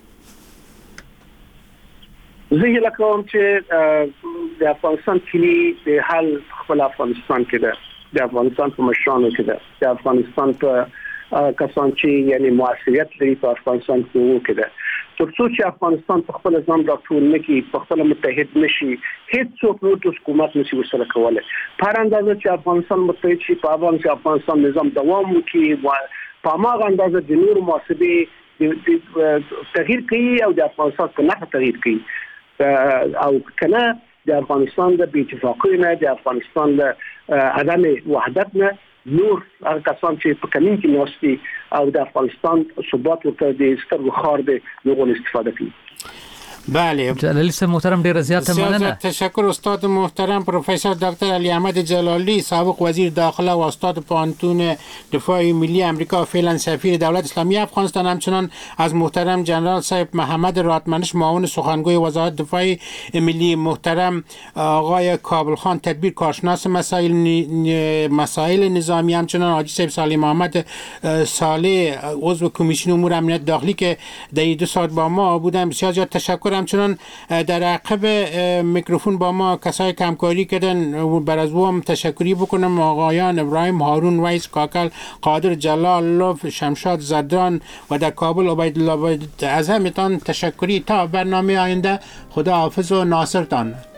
زه هیله کوم چې د افغانستان کلي د حل خپل افغانستان کې ده، د افغانستان په مشرانو کې ده، د افغانستان په کسان چې یعنی موثریت لري په افغانستان کې ده. ترڅو چې افغانستان په خپل ځان راټول نکړي، په خپل متحد نشي، هیڅ څوک نور د حکومت نشي ورسره کولای. په هر اندازه چې افغانستان متحد شي، په هغه چې افغانستان نظام دوام وکړي او په هغه اندازه د نور محاسبې تغییر کوي او د افغانستان په نفع تغییر کوي او کنه د افغانستان د بې اتفاقۍ نه، د افغانستان د عدم وحدت نه نور هغه کسان چې په کمین کې ناستي او د افغانستان ثبات ورته د سترګو خار دی نو استفاده کوي.
بله
جلالی صاحب محترم ډیره زیاته مننه.
تشکر استاد محترم پروفسور دکتر علی احمد جلالی سابق وزیر داخله و استاد پانتون دفاع ملی امریکا و فعلا سفیر دولت اسلامی افغانستان، همچنان از محترم جنرال صاحب محمد راتمنش معاون سخنگوی وزارت دفاع ملی، محترم آقای کابل خان تدبیر کارشناس مسائل مسائل نظامی، همچنان حاجی صاحب سالم محمد صالح عضو کمیسیون امور امنیت داخلی که در دو ساعت با ما بودن. بسیار زیاد تشکر. همچنان در عقب میکروفون با ما کسای که همکاری کردن بر از او هم تشکری بکنم، آقایان ابراهیم هارون ویس کاکل، قادر جلال لف، شمشاد زدران و در کابل عبیدالله. از همتان تشکری. تا برنامه آینده خدا حافظ و ناصرتان.